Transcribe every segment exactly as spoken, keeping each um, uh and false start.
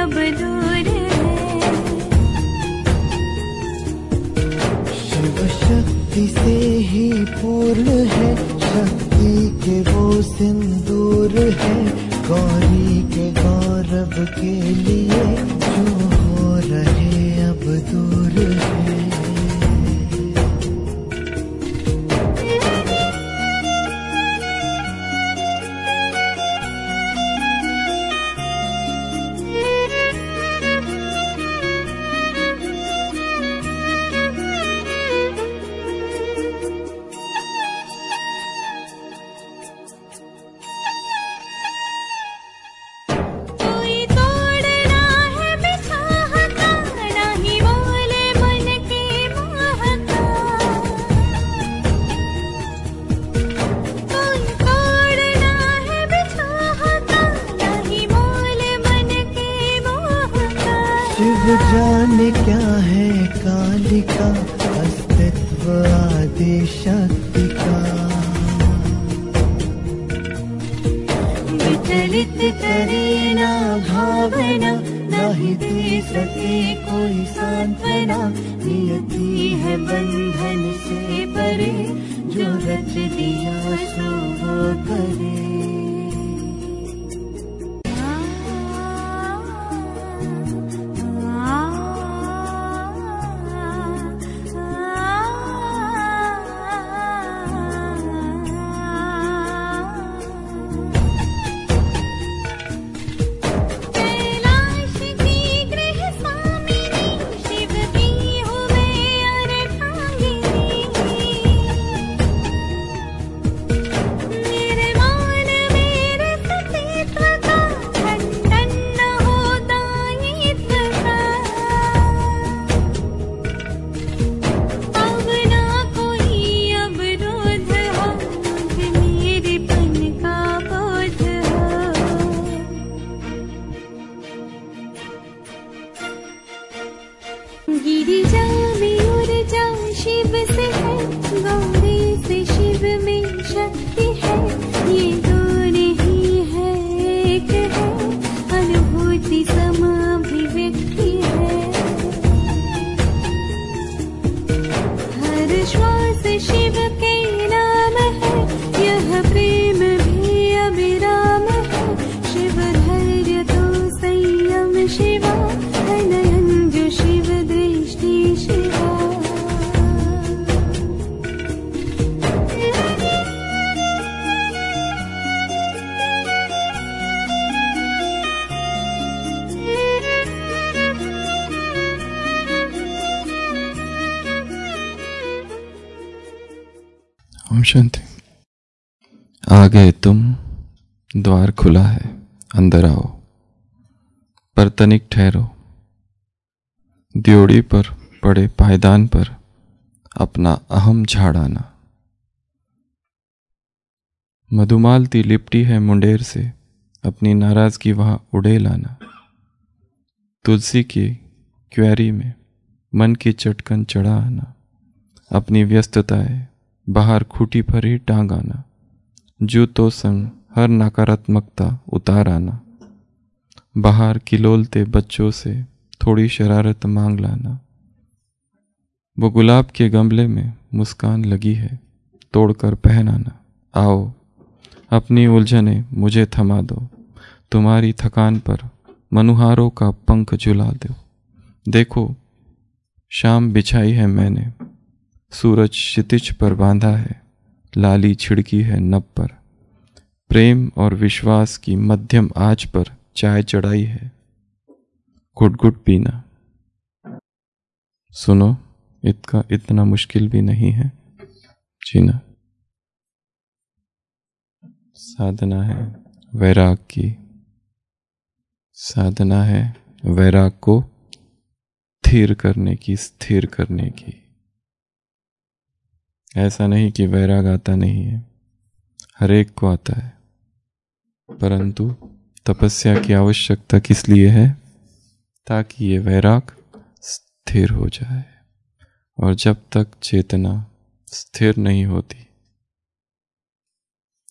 अब दूर है। शिव शक्ति से ही पूर्ण है, शक्ति के वो सिंदूर है, गौरी के गौरव के लिए जो हो रहे अब दूर है। जाने क्या है कालिका, अस्तित्व आदि शक्ति का। विचलित करे ना भावना, नहीं दे सके कोई सांत्वना, नियति है बंधन से परे, जो रच दिया सो वो करे। गिरिजा में ऊर्जा शिव से है, गौरी से शिव में शक्ति है, ये दो नहीं है एक है, अनुभूति समाभिव्यक्ति है। हर श्वास शिव के नाम है, यह प्रेम भी अविराम है, शिव धैर्य तो संयम शिवा, नयन जो शिव दृष्टि शिवा। ओम शांति। आ गए तुम, द्वार खुला है, अंदर आओ, पर तनिक ठहरो। द्योड़ी पर पड़े पायदान पर अपना अहम झाड़ाना। मधुमालती लिपटी है मुंडेर से, अपनी नाराजगी वहां उड़े लाना। तुलसी की क्वेरी में मन की चटकन चढ़ा आना, अपनी व्यस्तताएं बाहर खूटी पर ही टांग आना। जूतों संग हर नकारात्मकता उतार आना, बाहर किलोलते बच्चों से थोड़ी शरारत मांग लाना। वो गुलाब के गमले में मुस्कान लगी है, तोड़कर पहनाना। आओ अपनी उलझने मुझे थमा दो, तुम्हारी थकान पर मनुहारों का पंख झुला दो। देखो शाम बिछाई है मैंने, सूरज क्षितिज पर बांधा है, लाली छिड़की है नभ पर। प्रेम और विश्वास की मध्यम आंच पर चाय चढ़ाई है, घुट घुट पीना। सुनो, इसका इतना मुश्किल भी नहीं है जीना। साधना है वैराग की, साधना है वैराग को स्थिर करने की, स्थिर करने की। ऐसा नहीं कि वैराग आता नहीं है, हर एक को आता है, परंतु तपस्या की आवश्यकता किस लिए है? ताकि ये वैराग स्थिर हो जाए। और जब तक चेतना स्थिर नहीं होती,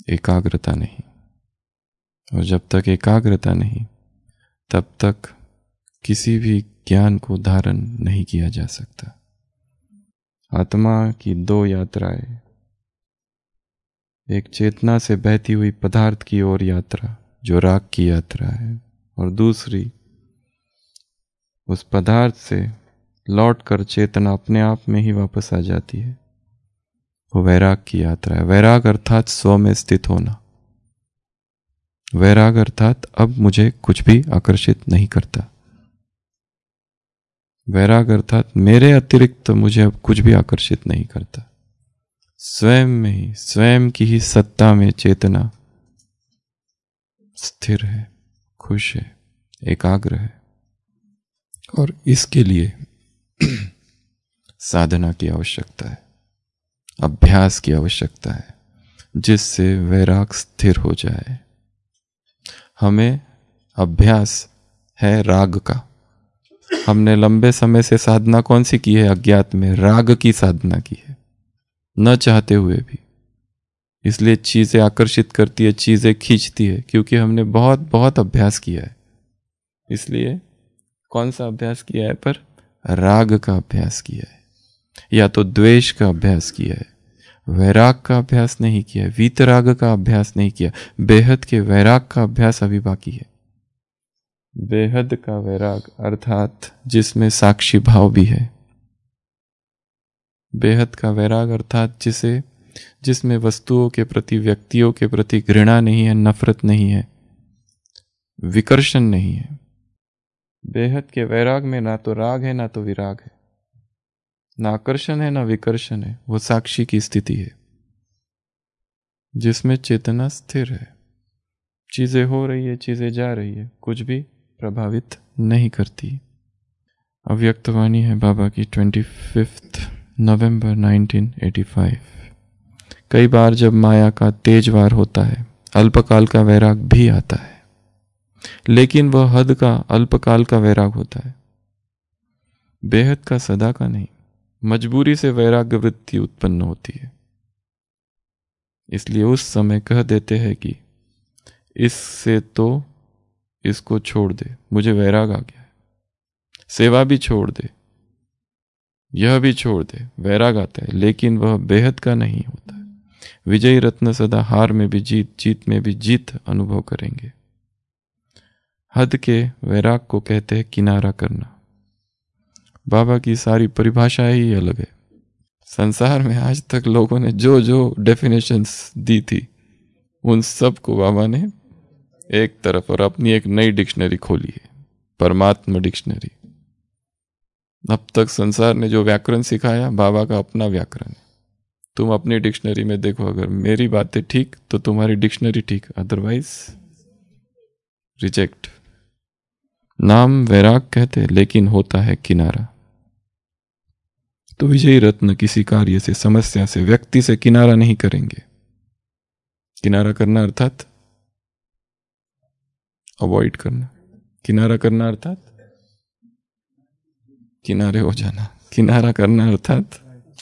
एकाग्रता नहीं, और जब तक एकाग्रता नहीं, तब तक किसी भी ज्ञान को धारण नहीं किया जा सकता। आत्मा की दो यात्राएं, एक चेतना से बहती हुई पदार्थ की ओर यात्रा जो राग की यात्रा है, और दूसरी उस पदार्थ से लौटकर चेतना अपने आप में ही वापस आ जाती है, वो वैराग की यात्रा है। वैराग अर्थात स्व में स्थित होना। वैराग अर्थात अब मुझे कुछ भी आकर्षित नहीं करता। वैराग अर्थात मेरे अतिरिक्त मुझे अब कुछ भी आकर्षित नहीं करता। स्वयं में ही, स्वयं की ही सत्ता में चेतना स्थिर है, खुश है, एकाग्र है। और इसके लिए साधना की आवश्यकता है, अभ्यास की आवश्यकता है, जिससे वैराग स्थिर हो जाए। हमें अभ्यास है राग का। हमने लंबे समय से साधना कौन सी की है? अज्ञात में राग की साधना की है, न चाहते हुए भी। इसलिए चीजें आकर्षित करती है, चीजें खींचती है, क्योंकि हमने बहुत बहुत अभ्यास किया है। इसलिए कौन सा अभ्यास किया है? पर राग का अभ्यास किया है, या तो द्वेष का अभ्यास किया है, वैराग का अभ्यास नहीं किया, वीतराग का अभ्यास नहीं किया। बेहद के वैराग का अभ्यास अभी बाकी है। बेहद का वैराग अर्थात जिसमें साक्षी भाव भी है। बेहद का वैराग अर्थात जिसे जिसमें वस्तुओं के प्रति, व्यक्तियों के प्रति घृणा नहीं है, नफरत नहीं है, विकर्षण नहीं है। बेहद के वैराग में ना तो राग है ना तो विराग है, ना आकर्षण है ना विकर्षण है। वो साक्षी की स्थिति है जिसमें चेतना स्थिर है। चीजें हो रही है, चीजें जा रही है, कुछ भी प्रभावित नहीं करती। अव्यक्तवाणी है बाबा की twenty fifth November nineteen eighty five. कई बार जब माया का तेज वार होता है, अल्पकाल का वैराग भी आता है, लेकिन वह हद का अल्पकाल का वैराग होता है, बेहद का सदा का नहीं। मजबूरी से वैराग्य वृत्ति उत्पन्न होती है, इसलिए उस समय कह देते हैं कि इससे तो इसको छोड़ दे, मुझे वैराग आ गया है। सेवा भी छोड़ दे, यह भी छोड़ दे, वैराग आता है, लेकिन वह बेहद का नहीं होता है। विजयी रत्न सदा हार में भी जीत, जीत में भी जीत अनुभव करेंगे। हद के वैराग को कहते हैं किनारा करना। बाबा की सारी परिभाषाएं ही अलग है। संसार में आज तक लोगों ने जो जो डेफिनेशंस दी थी, उन सब को बाबा ने एक तरफ और अपनी एक नई डिक्शनरी खोली है, परमात्मा डिक्शनरी। अब तक संसार ने जो व्याकरण सिखाया, बाबा का अपना व्याकरण है। तुम अपनी डिक्शनरी में देखो, अगर मेरी बातें ठीक तो तुम्हारी डिक्शनरी ठीक, अदरवाइज रिजेक्ट। नाम वैराग कहते, लेकिन होता है किनारा। तो विजयी रत्न किसी कार्य से, समस्या से, व्यक्ति से किनारा नहीं करेंगे। किनारा करना अर्थात अवॉइड करना। किनारा करना अर्थात किनारे हो जाना। किनारा करना अर्थात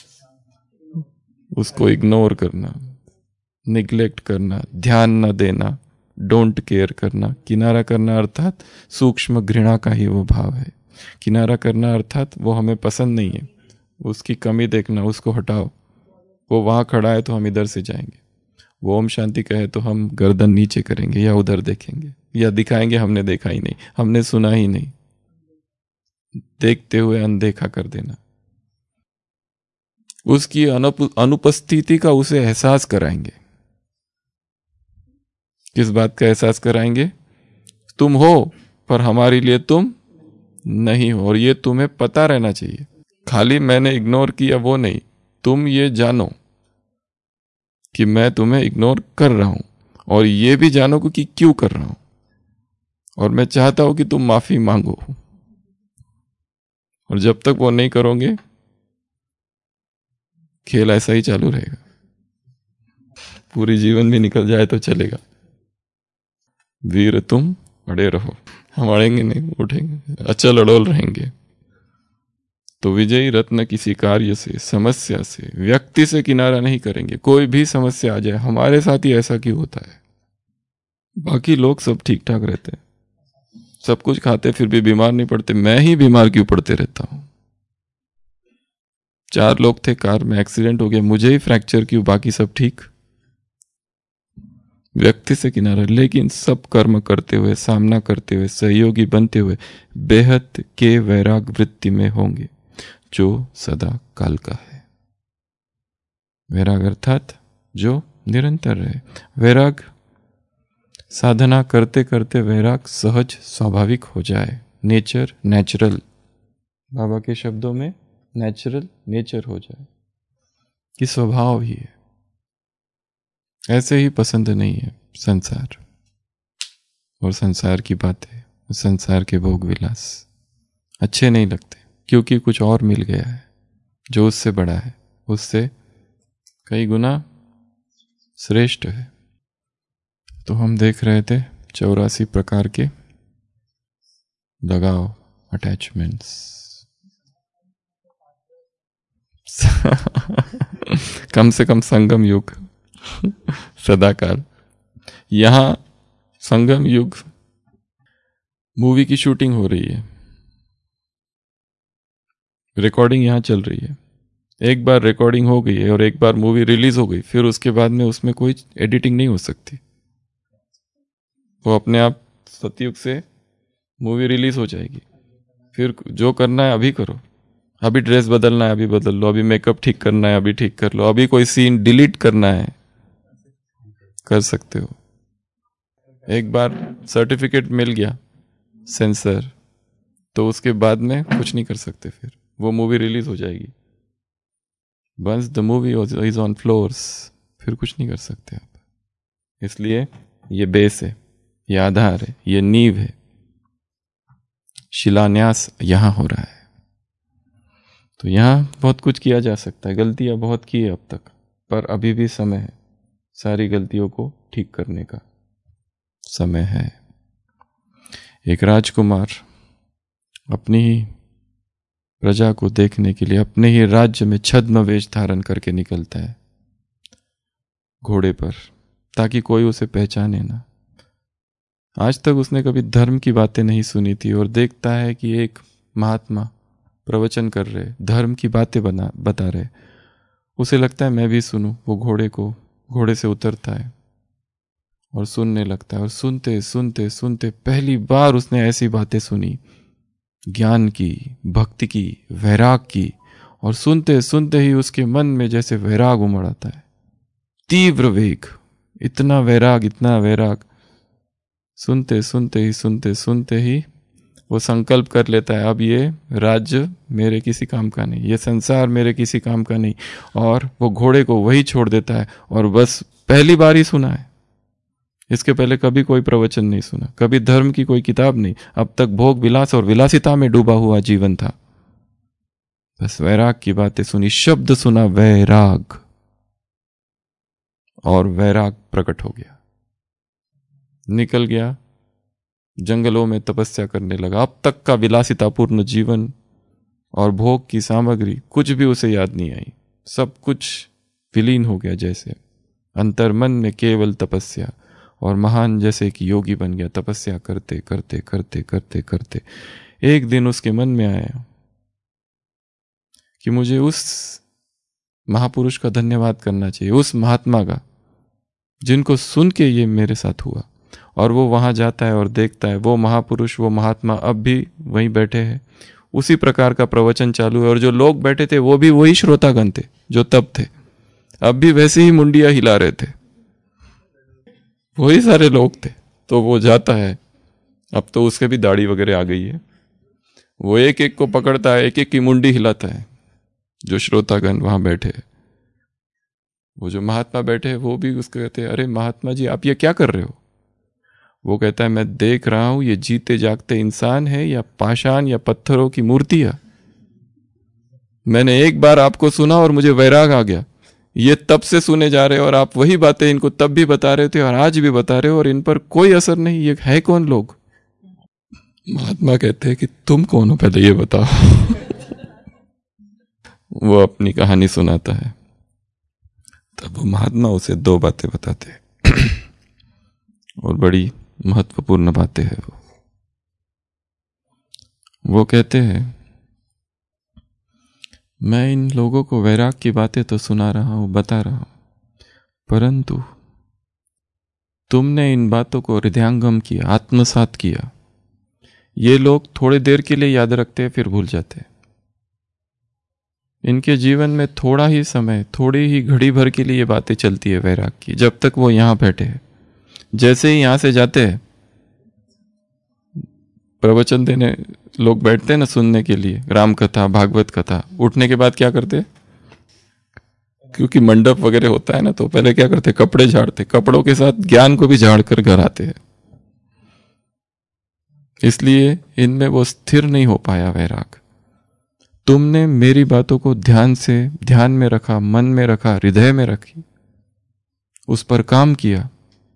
उसको इग्नोर करना, निग्लेक्ट करना, ध्यान न देना, डोंट केयर करना। किनारा करना अर्थात सूक्ष्म घृणा का ही वो भाव है। किनारा करना अर्थात वो हमें पसंद नहीं है, उसकी कमी देखना, उसको हटाओ। वो वहां खड़ा है तो हम इधर से जाएंगे, वो ओम शांति कहे तो हम गर्दन नीचे करेंगे या उधर देखेंगे या दिखाएंगे हमने देखा ही नहीं, हमने सुना ही नहीं। देखते हुए अनदेखा कर देना, उसकी अनुपस्थिति का उसे एहसास कराएंगे। किस बात का एहसास कराएंगे? तुम हो पर हमारे लिए तुम नहीं हो, और ये तुम्हें पता रहना चाहिए। खाली मैंने इग्नोर किया वो नहीं, तुम ये जानो कि मैं तुम्हें इग्नोर कर रहा हूं, और ये भी जानो कि क्यों कर रहा हूं, और मैं चाहता हूं कि तुम माफी मांगो। और जब तक वो नहीं करोगे, खेल ऐसा ही चालू रहेगा। पूरी जीवन भी निकल जाए तो चलेगा। वीर तुम अड़े रहो, हम अड़ेंगे नहीं, उठेंगे, अचल अड़ोल रहेंगे। तो विजयी रत्न किसी कार्य से, समस्या से, व्यक्ति से किनारा नहीं करेंगे। कोई भी समस्या आ जाए, हमारे साथ ही ऐसा क्यों होता है? बाकी लोग सब ठीक ठाक रहते हैं, सब कुछ खाते फिर भी बीमार नहीं पड़ते, मैं ही बीमार क्यों पड़ते रहता हूं। चार लोग थे, कार में एक्सीडेंट हो गया, मुझे ही फ्रैक्चर क्यों, बाकी सब ठीक। व्यक्ति से किनारा, लेकिन सब कर्म करते हुए, सामना करते हुए, सहयोगी बनते हुए बेहद के वैराग वृत्ति में होंगे जो सदा काल का है। वैराग अर्थात जो निरंतर है। वैराग साधना करते करते वैराग सहज स्वाभाविक हो जाए, नेचर नेचुरल, बाबा के शब्दों में नेचुरल नेचर हो जाए कि स्वभाव ही है। ऐसे ही पसंद नहीं है संसार और संसार की बातें, संसार के भोग विलास अच्छे नहीं लगते, क्योंकि कुछ और मिल गया है जो उससे बड़ा है, उससे कई गुना श्रेष्ठ है। तो हम देख रहे थे चौरासी प्रकार के लगाव, अटैचमेंट्स। कम से कम संगम युग सदाकाल। यहां संगम युग मूवी की शूटिंग हो रही है, रिकॉर्डिंग यहां चल रही है। एक बार रिकॉर्डिंग हो गई है और एक बार मूवी रिलीज हो गई, फिर उसके बाद में उसमें कोई एडिटिंग नहीं हो सकती। वो अपने आप सतयुग से मूवी रिलीज हो जाएगी। फिर जो करना है अभी करो, अभी ड्रेस बदलना है अभी बदल लो, अभी मेकअप ठीक करना है अभी ठीक कर लो, अभी कोई सीन डिलीट करना है कर सकते हो। एक बार सर्टिफिकेट मिल गया सेंसर, तो उसके बाद में कुछ नहीं कर सकते, फिर वो मूवी रिलीज हो जाएगी। Once the movie is on floors, फिर कुछ नहीं कर सकते आप। इसलिए ये बेस है, ये आधार है, ये नींव है, शिलान्यास यहां हो रहा है। तो यहां बहुत कुछ किया जा सकता है। गलतियां बहुत की है अब तक, पर अभी भी समय है, सारी गलतियों को ठीक करने का समय है। एक राजकुमार अपनी ही प्रजा को देखने के लिए अपने ही राज्य में छद्म वेश धारण करके निकलता है घोड़े पर, ताकि कोई उसे पहचाने ना। आज तक उसने कभी धर्म की बातें नहीं सुनी थी, और देखता है कि एक महात्मा प्रवचन कर रहे, धर्म की बातें बना बता रहे। उसे लगता है मैं भी सुनूं। वो घोड़े को घोड़े से उतरता है और सुनने लगता है, और सुनते सुनते सुनते पहली बार उसने ऐसी बातें सुनी, ज्ञान की, भक्ति की, वैराग की। और सुनते सुनते ही उसके मन में जैसे वैराग उमड़ आता है, तीव्र वेग, इतना वैराग इतना वैराग। सुनते सुनते ही सुनते सुनते ही वो संकल्प कर लेता है, अब ये राज्य मेरे किसी काम का नहीं, ये संसार मेरे किसी काम का नहीं। और वो घोड़े को वही छोड़ देता है, और बस पहली बार ही सुना है। इसके पहले कभी कोई प्रवचन नहीं सुना, कभी धर्म की कोई किताब नहीं। अब तक भोग विलास और विलासिता में डूबा हुआ जीवन था। बस वैराग की बातें सुनी, शब्द सुना वैराग, और वैराग प्रकट हो गया। निकल गया, जंगलों में तपस्या करने लगा। अब तक का विलासितापूर्ण जीवन और भोग की सामग्री कुछ भी उसे याद नहीं आई, सब कुछ विलीन हो गया। जैसे अंतर्मन में केवल तपस्या, और महान जैसे कि योगी बन गया। तपस्या करते करते करते करते करते एक दिन उसके मन में आया कि मुझे उस महापुरुष का धन्यवाद करना चाहिए, उस महात्मा का जिनको सुन के ये मेरे साथ हुआ। और वो वहां जाता है और देखता है वो महापुरुष, वो महात्मा अब भी वहीं बैठे हैं, उसी प्रकार का प्रवचन चालू है। और जो लोग बैठे थे वो भी वही श्रोतागण थे जो तब थे, अब भी वैसे ही मुंडिया हिला रहे थे, वही सारे लोग थे। तो वो जाता है, अब तो उसके भी दाढ़ी वगैरह आ गई है, वो एक एक को पकड़ता है, एक एक की मुंडी हिलाता है। जो श्रोतागण वहां बैठे, वो जो महात्मा बैठे हैं, वो भी उसको कहते हैं, अरे महात्मा जी आप ये क्या कर रहे हो? वो कहता है, मैं देख रहा हूं ये जीते जागते इंसान है या पाषाण या पत्थरों की मूर्तियां। मैंने एक बार आपको सुना और मुझे वैराग आ गया। ये तब से सुने जा रहे हो और आप वही बातें इनको तब भी बता रहे थे और आज भी बता रहे हो, और इन पर कोई असर नहीं। ये है कौन लोग? महात्मा कहते हैं कि तुम कौन हो, पहले ये बताओ। वो अपनी कहानी सुनाता है, तब वो महात्मा उसे दो बातें बताते हैं और बड़ी महत्वपूर्ण बातें हैं वो। वो कहते हैं, मैं इन लोगों को वैराग की बातें तो सुना रहा हूं, बता रहा हूं, परंतु तुमने इन बातों को हृदयंगम किया, आत्मसात किया। ये लोग थोड़ी देर के लिए याद रखते हैं, फिर भूल जाते हैं। इनके जीवन में थोड़ा ही समय, थोड़ी ही घड़ी भर के लिए ये बातें चलती है वैराग की, जब तक वो यहां बैठे हैं। जैसे ही यहां से जाते हैं, प्रवचन देने लोग बैठते हैं ना सुनने के लिए, राम कथा, भागवत कथा, उठने के बाद क्या करते हैं? क्योंकि मंडप वगैरह होता है ना, तो पहले क्या करते? कपड़े झाड़ते, कपड़ों के साथ ज्ञान को भी झाड़ कर घर आते हैं। इसलिए इनमें वो स्थिर नहीं हो पाया वैराग। तुमने मेरी बातों को ध्यान से ध्यान में रखा, मन में रखा, हृदय में रखी, उस पर काम किया,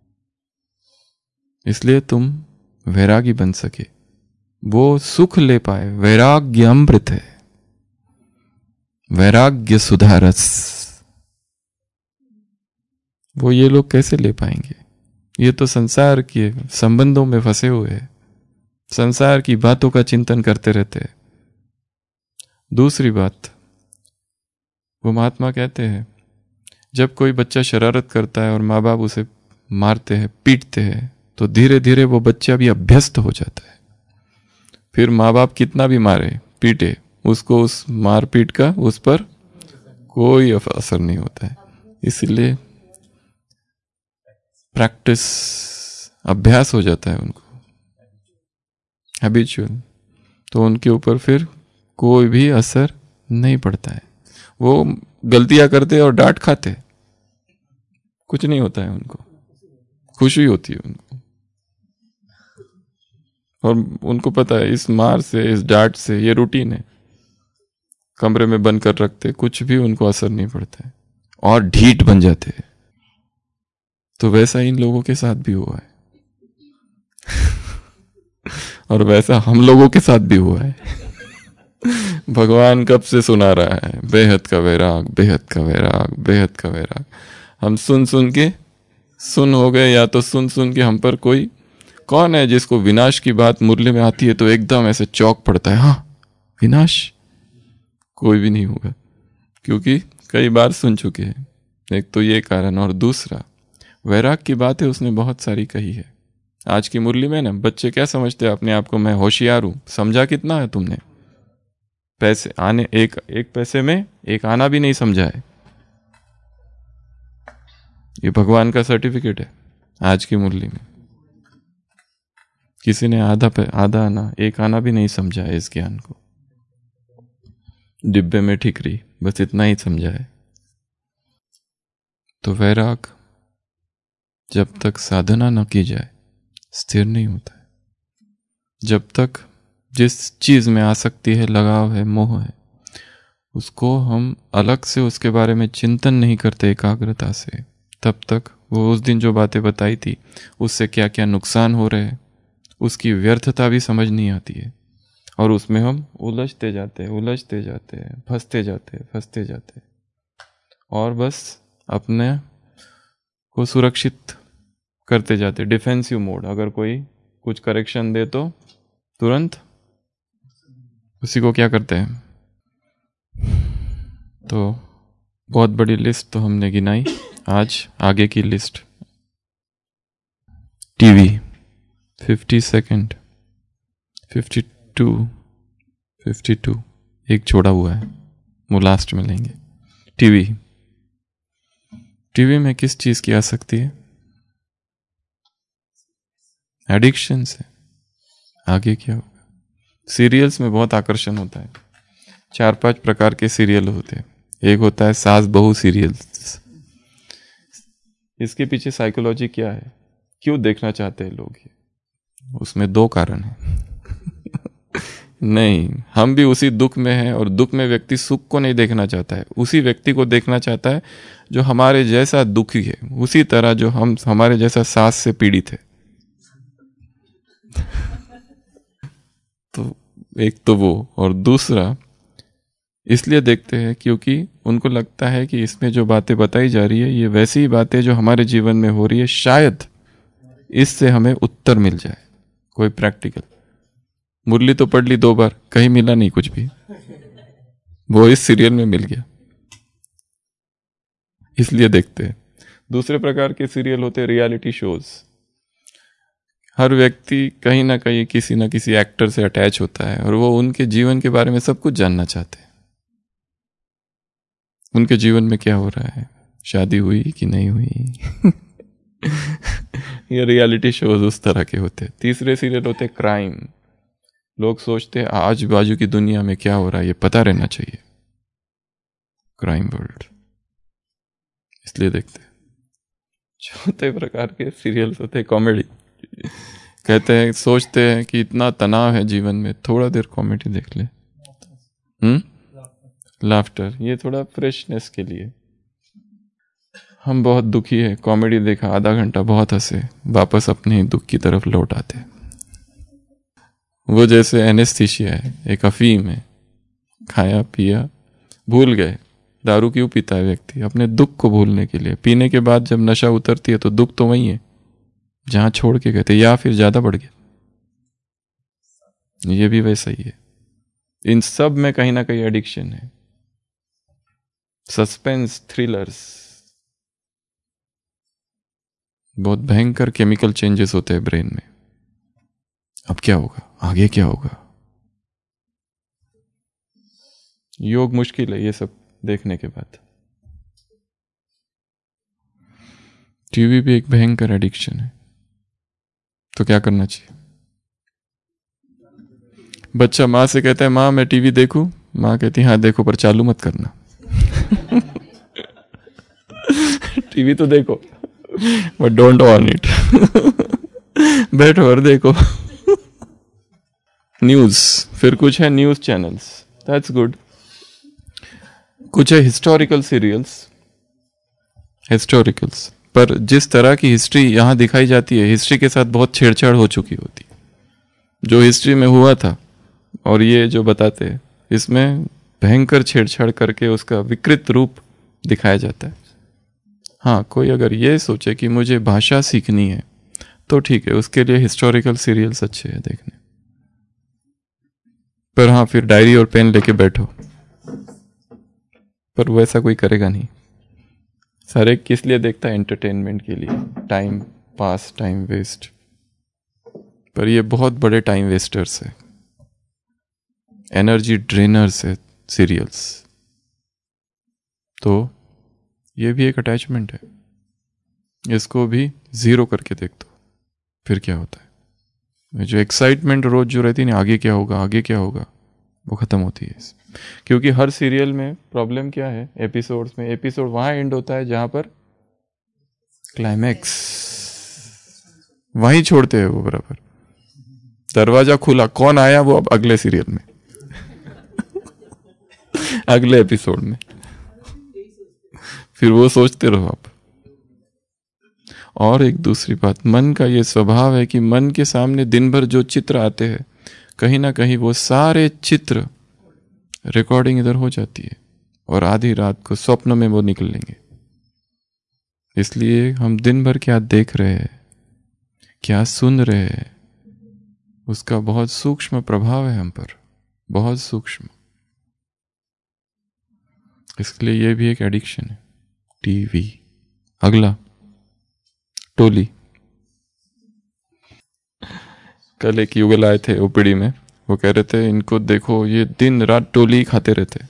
इसलिए तुम वैरागी बन सके, वो सुख ले पाए। वैराग्य अमृत है, वैराग्य सुधारस। वो ये लोग कैसे ले पाएंगे? ये तो संसार के संबंधों में फंसे हुए हैं, संसार की बातों का चिंतन करते रहते हैं। दूसरी बात, वो महात्मा कहते हैं, जब कोई बच्चा शरारत करता है और माँ बाप उसे मारते हैं, पीटते हैं, तो धीरे धीरे वो बच्चा भी अभ्यस्त हो जाता है। फिर माँ बाप कितना भी मारे पीटे, उसको उस मार पीट का उस पर कोई असर नहीं होता है। इसलिए प्रैक्टिस, अभ्यास हो जाता है उनको, हैबिचुअल, तो उनके ऊपर फिर कोई भी असर नहीं पड़ता है। वो गलतियां करते और डांट खाते, कुछ नहीं होता है उनको, खुशी होती है उनको। और उनको पता है इस मार से, इस डांट से, ये रूटीन है, कमरे में बंद कर रखते, कुछ भी उनको असर नहीं पड़ता है और ढीठ बन जाते हैं। तो वैसा इन लोगों के साथ भी हुआ है और वैसा हम लोगों के साथ भी हुआ है। भगवान कब से सुना रहा है, बेहद का वैराग, बेहद का वैराग, बेहद का वैराग। हम सुन सुन के सुन हो गए, या तो सुन सुन के हम पर कोई, कौन है जिसको विनाश की बात मुरली में आती है तो एकदम ऐसे चौक पड़ता है, हाँ विनाश? कोई भी नहीं होगा, क्योंकि कई बार सुन चुके हैं। एक तो ये कारण, और दूसरा वैराग की बातें उसने बहुत सारी कही है। आज की मुरली में ना बच्चे क्या समझते हैं अपने आप को, मैं होशियार हूं। समझा कितना है तुमने? पैसे आने, एक एक पैसे में एक आना भी नहीं समझा है। ये भगवान का सर्टिफिकेट है आज की मुरली में। किसी ने आधा आधा आना, एक आना भी नहीं समझा है इस ज्ञान को। डिब्बे में ठिकरी, बस इतना ही समझा है। तो वैराग जब तक साधना न की जाए स्थिर नहीं होता है। जब तक जिस चीज में आसक्ति है, लगाव है, मोह है, उसको हम अलग से उसके बारे में चिंतन नहीं करते एकाग्रता से, तब तक वो उस दिन जो बातें बताई थी उससे क्या क्या नुकसान हो रहे हैं उसकी व्यर्थता भी समझ नहीं आती है। और उसमें हम उलझते जाते हैं, उलझते जाते हैं, फंसते जाते हैं, फंसते जाते हैं, और बस अपने को सुरक्षित करते जाते। डिफेंसिव मोड, अगर कोई कुछ करेक्शन दे तो तुरंत उसी को क्या करते हैं। तो बहुत बड़ी लिस्ट तो हमने गिनाई। आज आगे की list, TV fifty second, fifty two, fifty two, एक छोड़ा हुआ है, वो लास्ट में लेंगे। टीवी, टीवी में किस चीज की आसक्ति है? एडिक्शन से। आगे क्या होगा? सीरियल्स में बहुत आकर्षण होता है। चार पांच प्रकार के सीरियल होते हैं। एक होता है सास बहू सीरियल्स। इसके पीछे साइकोलॉजी क्या है, क्यों देखना चाहते हैं लोग ये? उसमें दो कारण है। नहीं, हम भी उसी दुख में हैं, और दुख में व्यक्ति सुख को नहीं देखना चाहता है, उसी व्यक्ति को देखना चाहता है जो हमारे जैसा दुखी है, उसी तरह जो हम हमारे जैसा सास से पीड़ित है। तो एक तो वो, और दूसरा इसलिए देखते हैं क्योंकि उनको लगता है कि इसमें जो बातें बताई जा रही है ये वैसी ही बातें जो हमारे जीवन में हो रही है, शायद इससे हमें उत्तर मिल जाए, कोई प्रैक्टिकल। मुरली तो पढ़ ली दो बार, कहीं मिला नहीं कुछ भी, वो इस सीरियल में मिल गया, इसलिए देखते हैं। दूसरे प्रकार के सीरियल होते हैं रियलिटी शोज। हर व्यक्ति कहीं ना कहीं किसी ना किसी एक्टर से अटैच होता है और वो उनके जीवन के बारे में सब कुछ जानना चाहते हैं। उनके जीवन में क्या हो रहा है, शादी हुई कि नहीं हुई ये रियलिटी शोज उस तरह के होते हैं। तीसरे सीरियल होते हैं क्राइम। लोग सोचते हैं आजू बाजू की दुनिया में क्या हो रहा है ये पता रहना चाहिए, क्राइम वर्ल्ड, इसलिए देखते हैं। चौथे प्रकार के सीरियल्स होते हैं कॉमेडी। कहते हैं, सोचते हैं कि इतना तनाव है जीवन में, थोड़ा देर कॉमेडी देख ले, हम्म लाफ्टर, ये थोड़ा फ्रेशनेस के लिए। हम बहुत दुखी है, कॉमेडी देखा, आधा घंटा बहुत हंसे, वापस अपने दुख की तरफ लौट आते। वो जैसे एनेस्थीसिया है, एक अफीम है, खाया पिया भूल गए। दारू क्यों पीता है व्यक्ति? अपने दुख को भूलने के लिए। पीने के बाद जब नशा उतरती है तो दुख तो वही है जहां छोड़ के गए थे, या फिर ज्यादा बढ़ गया। ये भी वैसा ही है। इन सब में कहीं ना कहीं एडिक्शन है। सस्पेंस थ्रिलर्स, बहुत भयंकर केमिकल चेंजेस होते हैं ब्रेन में। अब क्या होगा, आगे क्या होगा? योग मुश्किल है ये सब देखने के बाद। टीवी भी एक भयंकर एडिक्शन है। तो क्या करना चाहिए? बच्चा माँ से कहता है माँ मैं टीवी देखूं, माँ कहती है हाँ देखो पर चालू मत करना टीवी तो देखो बट डोंट ऑन इट बैठो और देखो न्यूज, फिर कुछ है न्यूज चैनल्स, दैट्स गुड। कुछ है हिस्टोरिकल सीरियल्स, हिस्टोरिकल्स पर जिस तरह की हिस्ट्री यहाँ दिखाई जाती है, हिस्ट्री के साथ बहुत छेड़छाड़ हो चुकी होती है। जो हिस्ट्री में हुआ था और ये जो बताते हैं, इसमें भयंकर छेड़छाड़ करके उसका विकृत रूप दिखाया जाता है। हाँ, कोई अगर ये सोचे कि मुझे भाषा सीखनी है तो ठीक है, उसके लिए हिस्टोरिकल सीरियल्स अच्छे हैं देखने। पर हाँ, फिर डायरी और पेन लेके बैठो, पर वैसा कोई करेगा नहीं। सारे किस लिए देखता है? एंटरटेनमेंट के लिए, टाइम पास, टाइम वेस्ट। पर ये बहुत बड़े टाइम वेस्टर्स है, एनर्जी ड्रेनर्स है सीरियल्स। तो ये भी एक अटैचमेंट है, इसको भी जीरो करके देख दो, फिर क्या होता है? जो एक्साइटमेंट रोज जो रहती है ना, आगे क्या होगा आगे क्या होगा, वो खत्म होती है। क्योंकि हर सीरियल में प्रॉब्लम क्या है, एपिसोड्स में, एपिसोड वहां एंड होता है जहां पर क्लाइमैक्स, वहीं छोड़ते हैं वो बराबर। दरवाजा खुला, कौन आया, वो अब अगले सीरियल में अगले एपिसोड में, फिर वो सोचते रहो आप। और एक दूसरी बात, मन का ये स्वभाव है कि मन के सामने दिन भर जो चित्र आते हैं, कहीं ना कहीं वो सारे चित्र रिकॉर्डिंग इधर हो जाती है और आधी रात को स्वप्न में वो निकल लेंगे। इसलिए हम दिन भर क्या देख रहे हैं, क्या सुन रहे हैं, उसका बहुत सूक्ष्म प्रभाव है हम पर, बहुत सूक्ष्म। इसलिए ये भी एक एडिक्शन है, टीवी। अगला, टोली। कल एक युगल आए थे ओपीडी में, वो कह रहे थे इनको देखो ये दिन रात टोली खाते रहते।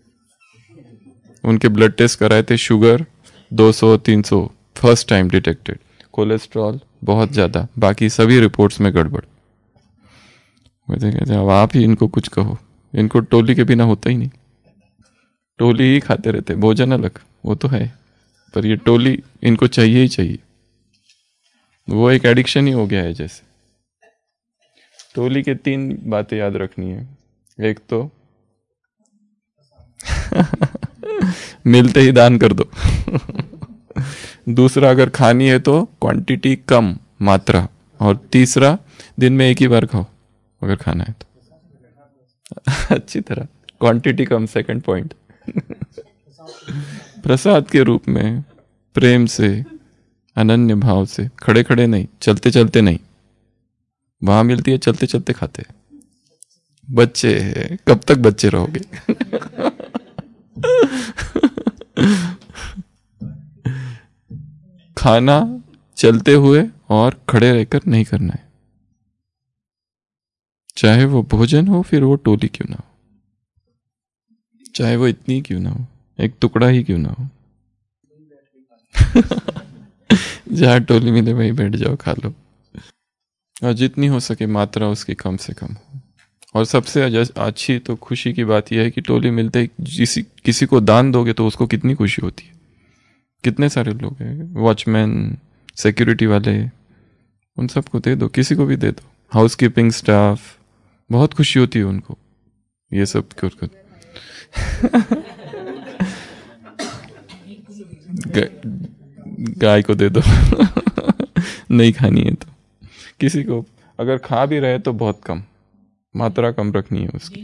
उनके ब्लड टेस्ट कराए थे, शुगर दो सौ तीन सौ फर्स्ट टाइम डिटेक्टेड, कोलेस्ट्रॉल बहुत ज़्यादा, बाकी सभी रिपोर्ट्स में गड़बड़। कहते कहते अब आप ही इनको कुछ कहो, इनको टोली के बिना होता ही नहीं, टोली ही खाते रहते। भोजन अलग वो तो है, पर ये टोली इनको चाहिए ही चाहिए। वो एक एडिक्शन ही हो गया है जैसे। टोली के तीन बातें याद रखनी है। एक तो मिलते ही दान कर दो दूसरा, अगर खानी है तो क्वांटिटी कम, मात्रा। और तीसरा, दिन में एक ही बार खाओ अगर खाना है तो अच्छी तरह, क्वांटिटी कम, सेकंड पॉइंट प्रसाद के रूप में, प्रेम से, अनन्य भाव से, खड़े खड़े नहीं, चलते चलते नहीं। वहां मिलती है चलते चलते खाते, बच्चे हैं, कब तक बच्चे रहोगे? खाना चलते हुए और खड़े रहकर नहीं करना है, चाहे वो भोजन हो फिर वो टोली क्यों ना हो, चाहे वो इतनी क्यों ना हो, एक टुकड़ा ही क्यों ना हो। जहाँ टोली मिले वहीं बैठ जाओ, खा लो, और जितनी हो सके मात्रा उसकी कम से कम हो। और सबसे अच्छी तो खुशी की बात यह है कि टोली मिलते ही किसी किसी को दान दोगे तो उसको कितनी खुशी होती है। कितने सारे लोग हैं, वॉचमैन, सिक्योरिटी वाले, उन सबको दे दो, किसी को भी दे दो, हाउस कीपिंग स्टाफ, बहुत खुशी होती है उनको ये सब कर। गाय को दे दो। नहीं खानी है तो किसी को, अगर खा भी रहे तो बहुत कम, मात्रा कम रखनी है उसकी।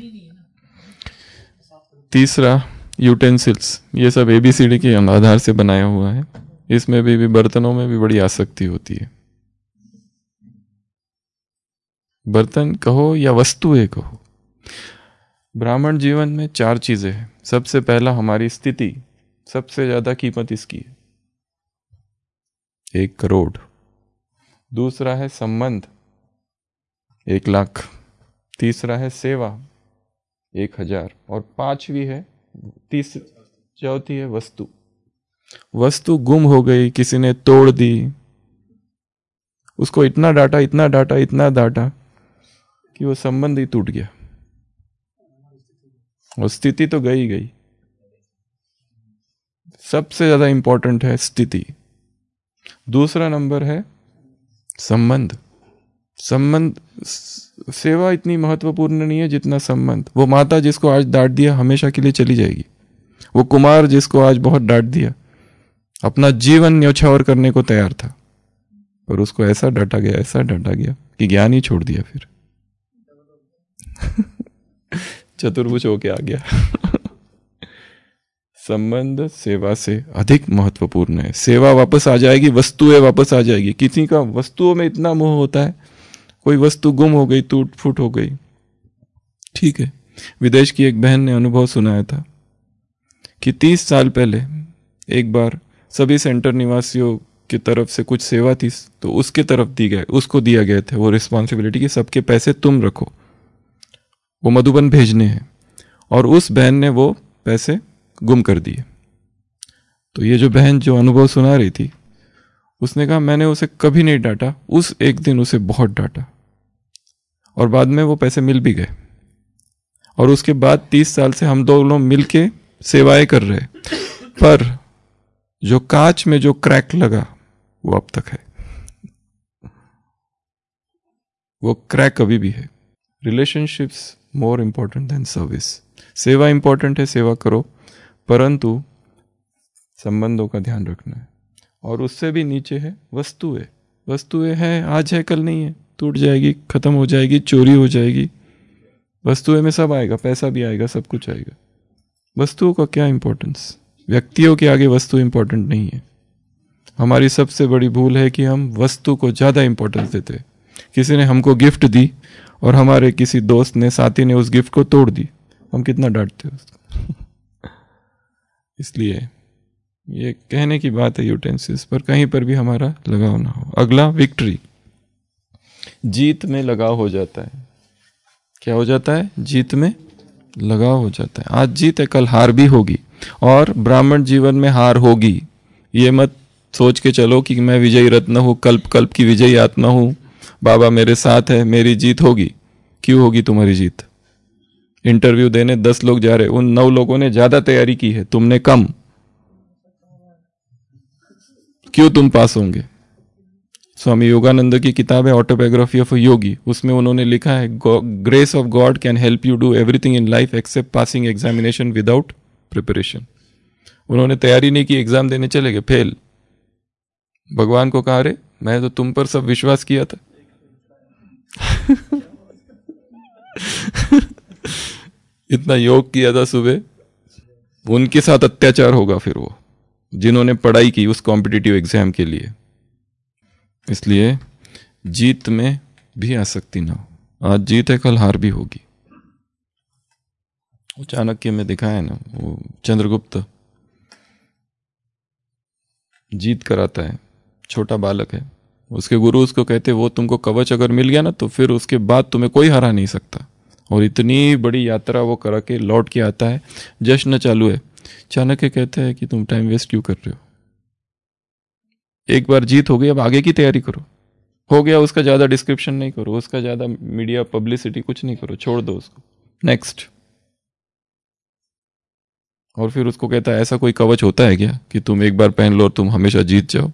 तीसरा, यूटेंसिल्स, ये सब एबीसीडी के आधार से बनाया हुआ है। इसमें भी, भी बर्तनों में भी बड़ी आसक्ति होती है। बर्तन कहो या वस्तुएं कहो, ब्राह्मण जीवन में चार चीजें हैं। सबसे पहला हमारी स्थिति, सबसे ज्यादा कीमत इसकी है, एक करोड़। दूसरा है संबंध, एक लाख। तीसरा है सेवा, एक हजार। और पांचवी है, तीस चौथी है वस्तु। वस्तु गुम हो गई, किसी ने तोड़ दी, उसको इतना डांटा इतना डांटा इतना डांटा कि वो संबंध ही टूट गया, और स्थिति तो गई गई। सबसे ज्यादा इंपॉर्टेंट है स्थिति। दूसरा नंबर है संबंध। संबंध, सेवा इतनी महत्वपूर्ण नहीं है जितना संबंध। वो माता जिसको आज डांट दिया हमेशा के लिए चली जाएगी। वो कुमार जिसको आज बहुत डांट दिया, अपना जीवन न्यौछावर करने को तैयार था, पर उसको ऐसा डांटा गया, ऐसा डांटा गया कि ज्ञान ही छोड़ दिया, फिर चतुर्भुज होके आ गया। संबंध सेवा से अधिक महत्वपूर्ण है। सेवा वापस आ जाएगी, वस्तुएं वापस आ जाएगी। किसी का वस्तुओं में इतना मोह होता है, कोई वस्तु गुम हो गई, टूट फूट हो गई, ठीक है। विदेश की एक बहन ने अनुभव सुनाया था कि तीस साल पहले एक बार सभी सेंटर निवासियों की तरफ से कुछ सेवा थी, तो उसके तरफ दी गए उसको दिया गए थे वो रिस्पॉन्सिबिलिटी कि सबके पैसे तुम रखो, वो मधुबन भेजने हैं। और उस बहन ने वो पैसे गुम कर दिए। तो ये जो बहन जो अनुभव सुना रही थी, उसने कहा मैंने उसे कभी नहीं डांटा, उस एक दिन उसे बहुत डांटा, और बाद में वो पैसे मिल भी गए। और उसके बाद तीस साल से हम दो लोग मिल के सेवाएं कर रहे, पर जो कांच में जो क्रैक लगा वो अब तक है, वो क्रैक अभी भी है। Relationships more important than service. सेवा इंपॉर्टेंट है, सेवा करो, परंतु संबंधों का ध्यान रखना है। और उससे भी नीचे है वस्तुएं। वस्तुएं हैं, आज है कल नहीं है, टूट जाएगी, खत्म हो जाएगी, चोरी हो जाएगी। वस्तुएं में सब आएगा, पैसा भी आएगा, सब कुछ आएगा। वस्तुओं का क्या इंपॉर्टेंस? व्यक्तियों के आगे वस्तु इंपॉर्टेंट नहीं है। हमारी सबसे बड़ी भूल है कि हम वस्तु को ज्यादा इंपॉर्टेंस देते हैं। किसी ने हमको गिफ्ट दी और हमारे किसी दोस्त ने, साथी ने उस गिफ्ट को तोड़ दी, हम कितना डांटते हैं उसको। इसलिए ये कहने की बात है यूटेंसिल्स पर, कहीं पर भी हमारा लगाव ना हो। अगला, विक्ट्री। जीत में लगाव हो जाता है। क्या हो जाता है? जीत में लगाव हो जाता है। आज जीत है, कल हार भी होगी, और ब्राह्मण जीवन में हार होगी। ये मत सोच के चलो कि मैं विजयी रत्न हूँ, कल्प कल्प की विजयी आत्मा हूँ, बाबा मेरे साथ है, मेरी जीत होगी। क्यों होगी तुम्हारी जीत? इंटरव्यू देने दस लोग जा रहे, उन नौ लोगों ने ज्यादा तैयारी की है, तुमने कम। क्यों तुम पास होंगे? स्वामी योगानंद की किताब है ऑटोबायोग्राफी ऑफ अ योगी, उसमें उन्होंने लिखा है grace of God can help you do everything in life except passing examination without preparation. उन्होंने तैयारी नहीं की, एग्जाम देने चले गए, फेल। भगवान को कहा, अरे मैं तो तुम पर सब विश्वास किया था। इतना योग किया था सुबह, उनके साथ अत्याचार होगा फिर वो, जिन्होंने पढ़ाई की उस कॉम्पिटिटिव एग्जाम के लिए। इसलिए जीत में भी आसक्ति ना हो। आज जीत है, कल हार भी होगी। चाणक्य में दिखाया ना, वो चंद्रगुप्त जीत कराता है, छोटा बालक है, उसके गुरु उसको कहते वो तुमको कवच अगर मिल गया ना तो फिर उसके बाद तुम्हें कोई हरा नहीं सकता। और इतनी बड़ी यात्रा वो करा के लौट के आता है, जश्न चालू है। चाणक्य कहता है कि तुम टाइम वेस्ट क्यों कर रहे हो, एक बार जीत हो गई, अब आगे की तैयारी करो। हो गया, उसका ज्यादा डिस्क्रिप्शन नहीं करो, उसका ज्यादा मीडिया पब्लिसिटी कुछ नहीं करो, छोड़ दो उसको, नेक्स्ट। और फिर उसको कहता है ऐसा कोई कवच होता है क्या कि तुम एक बार पहन लो और तुम हमेशा जीत जाओ।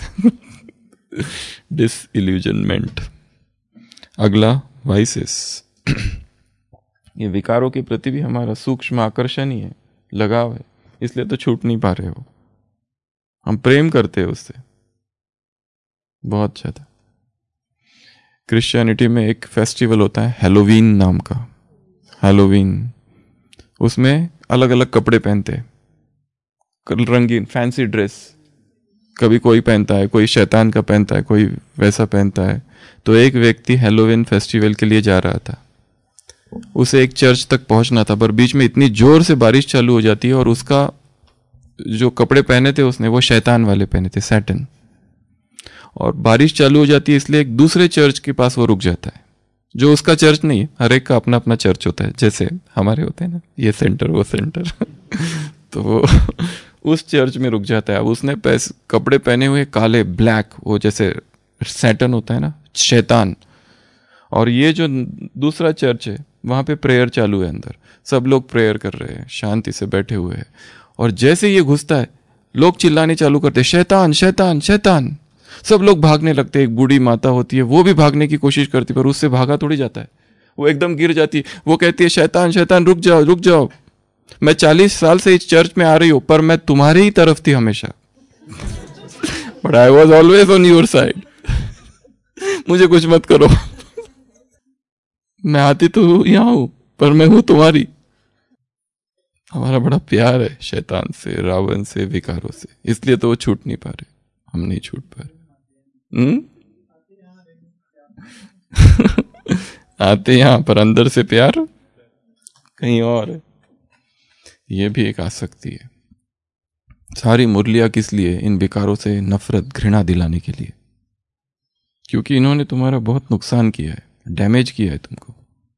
डिसइल्यूजनमेंट। अगला वाइसेस। ये विकारों के प्रति भी हमारा सूक्ष्म आकर्षण ही है, लगाव है, इसलिए तो छूट नहीं पा रहे हो। हम प्रेम करते हैं उससे बहुत ज्यादा। क्रिश्चियनिटी में एक फेस्टिवल होता है हैलोवीन नाम का, हैलोवीन। उसमें अलग अलग कपड़े पहनते हैं, रंगीन फैंसी ड्रेस, कभी कोई पहनता है, कोई शैतान का पहनता है, कोई वैसा पहनता है। तो एक व्यक्ति हैलोवीन फेस्टिवल के लिए जा रहा था, उसे एक चर्च तक पहुंचना था, पर बीच में इतनी जोर से बारिश चालू हो जाती है और उसका जो कपड़े पहने थे उसने वो शैतान वाले पहने थे, सैटन। और बारिश चालू हो जाती है, इसलिए एक दूसरे चर्च के पास वो रुक जाता है, जो उसका चर्च नहीं है, हर एक का अपना अपना चर्च होता है, जैसे हमारे होते हैं ना, ये सेंटर वो सेंटर। तो वो उस चर्च में रुक जाता है। अब उसने पैस कपड़े पहने हुए काले, ब्लैक, वो जैसे सैटन होता है ना, शैतान। और ये जो दूसरा चर्च है वहां पे प्रेयर चालू है, अंदर सब लोग प्रेयर कर रहे हैं, शांति से बैठे हुए हैं। और जैसे ये घुसता है, लोग चिल्लाने चालू करते हैं, शैतान शैतान शैतान। सब लोग भागने लगते हैं। एक बूढ़ी माता होती है, वो भी भागने की कोशिश करती है, पर उससे भागा थोड़ी जाता है, वो एकदम गिर जाती है। वो कहती है शैतान शैतान रुक जाओ रुक जाओ, मैं चालीस साल से इस चर्च में आ रही हूं, पर मैं तुम्हारे ही तरफ थी हमेशा, but I was always on your side. मुझे कुछ मत करो, मैं आती तो यहां हूं, पर मैं हूं तुम्हारी। हमारा बड़ा प्यार है शैतान से, रावण से, विकारों से, इसलिए तो वो छूट नहीं पा रहे, हम नहीं छूट पा रहे। हम्म आते यहां, पर अंदर से प्यार कहीं और है। ये भी एक आसक्ति है। सारी मुरलियां किस लिए? इन विकारों से नफरत, घृणा दिलाने के लिए, क्योंकि इन्होंने तुम्हारा बहुत नुकसान किया है, डैमेज किया है तुमको।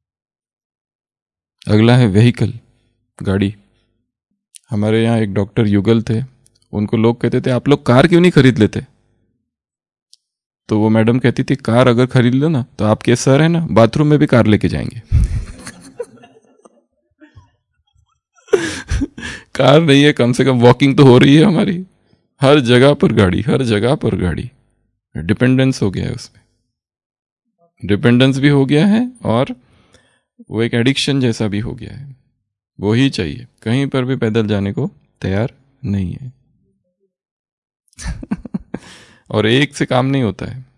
अगला है व्हीकल, गाड़ी। हमारे यहाँ एक डॉक्टर युगल थे, उनको लोग कहते थे आप लोग कार क्यों नहीं खरीद लेते? तो वो मैडम कहती थी कार अगर खरीद लो ना तो आपके सर है ना बाथरूम में भी कार लेके जाएंगे। कार नहीं है, कम से कम वॉकिंग तो हो रही है हमारी। हर जगह पर गाड़ी, हर जगह पर गाड़ी। डिपेंडेंस हो गया है उसमें, डिपेंडेंस भी हो गया है और वो एक एडिक्शन जैसा भी हो गया है। वो ही चाहिए, कहीं पर भी पैदल जाने को तैयार नहीं है। और एक से काम नहीं होता है,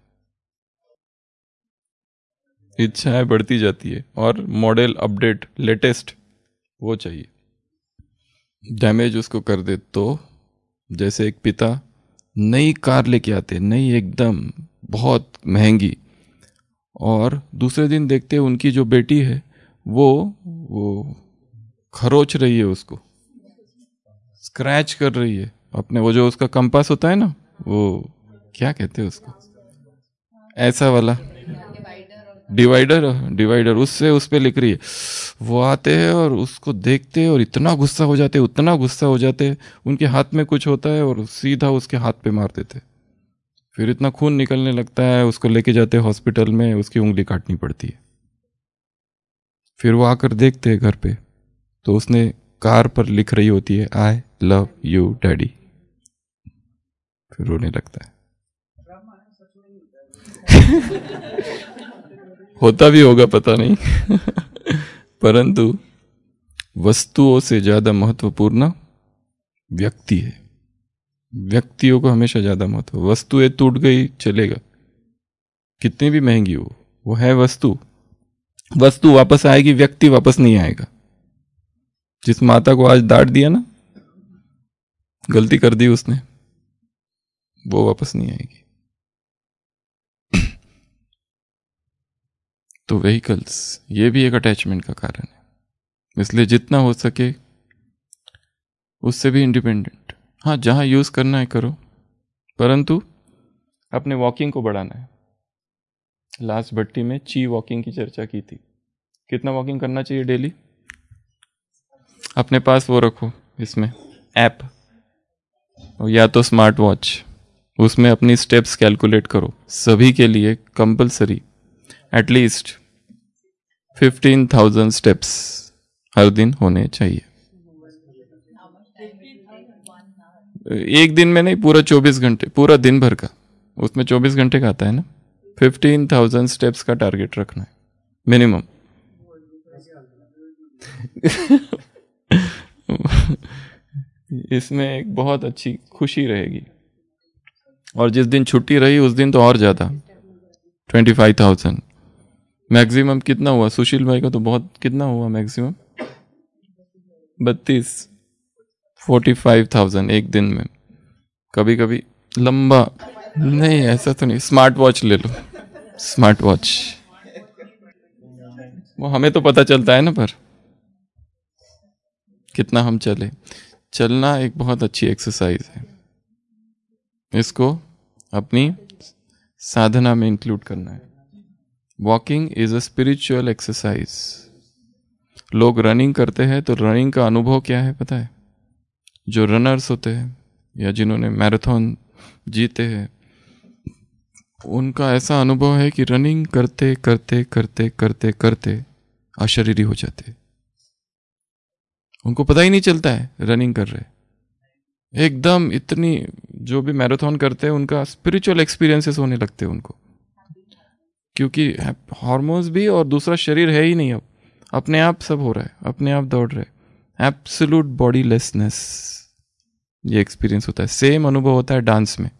इच्छाएं बढ़ती जाती है और मॉडल अपडेट लेटेस्ट वो चाहिए। डैमेज उसको कर दे तो, जैसे एक पिता नई कार लेके आते, नई एकदम बहुत महंगी, और दूसरे दिन देखते हैं उनकी जो बेटी है वो वो खरोच रही है, उसको स्क्रैच कर रही है अपने, वो जो उसका कंपास होता है ना, वो क्या कहते हैं उसको, ऐसा वाला डिवाइडर, डिवाइडर उससे उस पे लिख रही है। वो आते हैं और उसको देखते हैं और इतना गुस्सा हो जाते, उतना गुस्सा हो जाते, उनके हाथ में कुछ होता है और सीधा उसके हाथ पे मार देते। फिर इतना खून निकलने लगता है, उसको लेके जाते हॉस्पिटल में, उसकी उंगली काटनी पड़ती है। फिर वो आकर देखते हैं घर पे, तो उसने कार पर लिख रही होती है आई लव यू डैडी। फिर रोने लगता है। होता भी होगा पता नहीं। परंतु वस्तुओं से ज्यादा महत्वपूर्ण व्यक्ति है। व्यक्तियों को हमेशा ज्यादा महत्व। वस्तुएं टूट गई चलेगा, कितनी भी महंगी हो, वो है वस्तु। वस्तु वापस आएगी, व्यक्ति वापस नहीं आएगा। जिस माता को आज डांट दिया ना, गलती कर दी उसने, वो वापस नहीं आएगी। तो व्हीकल्स, ये भी एक अटैचमेंट का कारण है। इसलिए जितना हो सके उससे भी इंडिपेंडेंट। हाँ, जहाँ यूज़ करना है करो, परंतु अपने वॉकिंग को बढ़ाना है। लास्ट भट्टी में ची वॉकिंग की चर्चा की थी। कितना वॉकिंग करना चाहिए डेली? अपने पास वो रखो, इसमें ऐप या तो स्मार्ट वॉच, उसमें अपनी स्टेप्स कैलकुलेट करो। सभी के लिए compulsory at least fifteen thousand steps हर दिन होने चाहिए। एक दिन में नहीं, पूरा चौबीस घंटे, पूरा दिन भर का, उसमें चौबीस घंटे का आता है ना। फिफ्टीन थाउजेंड स्टेप्स का टारगेट रखना है मिनिमम। इसमें एक बहुत अच्छी खुशी रहेगी। और जिस दिन छुट्टी रही उस दिन तो और ज्यादा, ट्वेंटी फाइव थाउजेंड मैक्सिमम। कितना हुआ सुशील भाई का? तो बहुत, कितना हुआ मैक्सिमम? बत्तीस, फोर्टी फाइव थाउजेंड एक दिन में। कभी कभी लंबा नहीं, ऐसा तो नहीं। स्मार्ट वॉच ले लो, स्मार्ट वॉच, वो हमें तो पता चलता है ना, पर कितना हम चले। चलना एक बहुत अच्छी एक्सरसाइज है, इसको अपनी साधना में इंक्लूड करना है। Walking is a spiritual exercise. लोग रनिंग करते हैं तो रनिंग का अनुभव क्या है पता है? जो रनर्स होते हैं या जिन्होंने मैराथन जीते हैं, उनका ऐसा अनुभव है कि रनिंग करते करते करते करते करते अशरीरी हो जाते, उनको पता ही नहीं चलता है रनिंग कर रहे। एकदम इतनी, जो भी मैराथन करते हैं उनका स्पिरिचुअल एक्सपीरियंसेस होने लगते हैं उनको, क्योंकि हार्मोन्स भी और दूसरा शरीर है ही नहीं, अब अपने आप सब हो रहा है, अपने आप दौड़ रहे, एब्सोल्यूट बॉडीलेसनेस, ये एक्सपीरियंस होता है। सेम अनुभव होता है डांस में,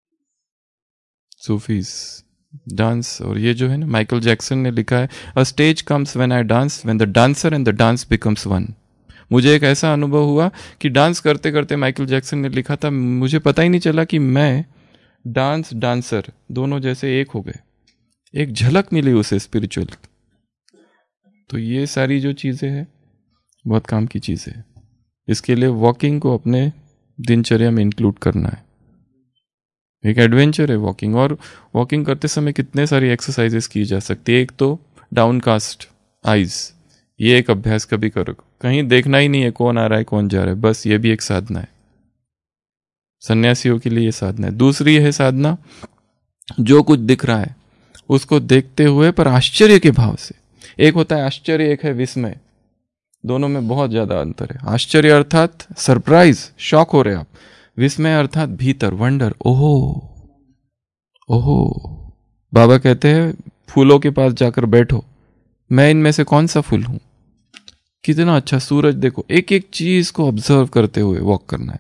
सूफीज डांस। और ये जो है ना, माइकल जैक्सन ने लिखा है, a stage comes when I dance, when the dancer and the dance becomes one. मुझे एक ऐसा अनुभव हुआ कि डांस करते करते, माइकल जैक्सन ने लिखा था, मुझे पता ही नहीं चला कि मैं डांस डांसर दोनों जैसे एक हो गए। एक झलक मिली उसे स्पिरिचुअल। तो ये सारी जो चीज़ें हैं बहुत काम की चीज़ें हैं। इसके लिए वॉकिंग को अपने दिनचर्या में इंक्लूड करना है। एक एडवेंचर है वॉकिंग। और वॉकिंग करते समय कितने सारी एक्सरसाइजेस की जा सकती है। एक तो डाउनकास्ट आइज, ये एक अभ्यास कभी करो। कहीं देखना ही नहीं है कौन आ रहा है कौन जा रहा है, बस ये भी एक साधना है। सन्यासियों के लिए ये साधना है। दूसरी है साधना, जो कुछ दिख रहा है उसको देखते हुए पर आश्चर्य के भाव से। एक होता है आश्चर्य, एक है विस्मय। दोनों में बहुत ज्यादा अंतर है। आश्चर्य अर्थात सरप्राइज, शॉक हो रहे आप। विस्मय अर्थात भीतर वंडर, ओहो ओहो। बाबा कहते हैं फूलों के पास जाकर बैठो, मैं इनमें से कौन सा फूल हूं। कितना अच्छा सूरज देखो। एक एक चीज को ऑब्जर्व करते हुए वॉक करना है।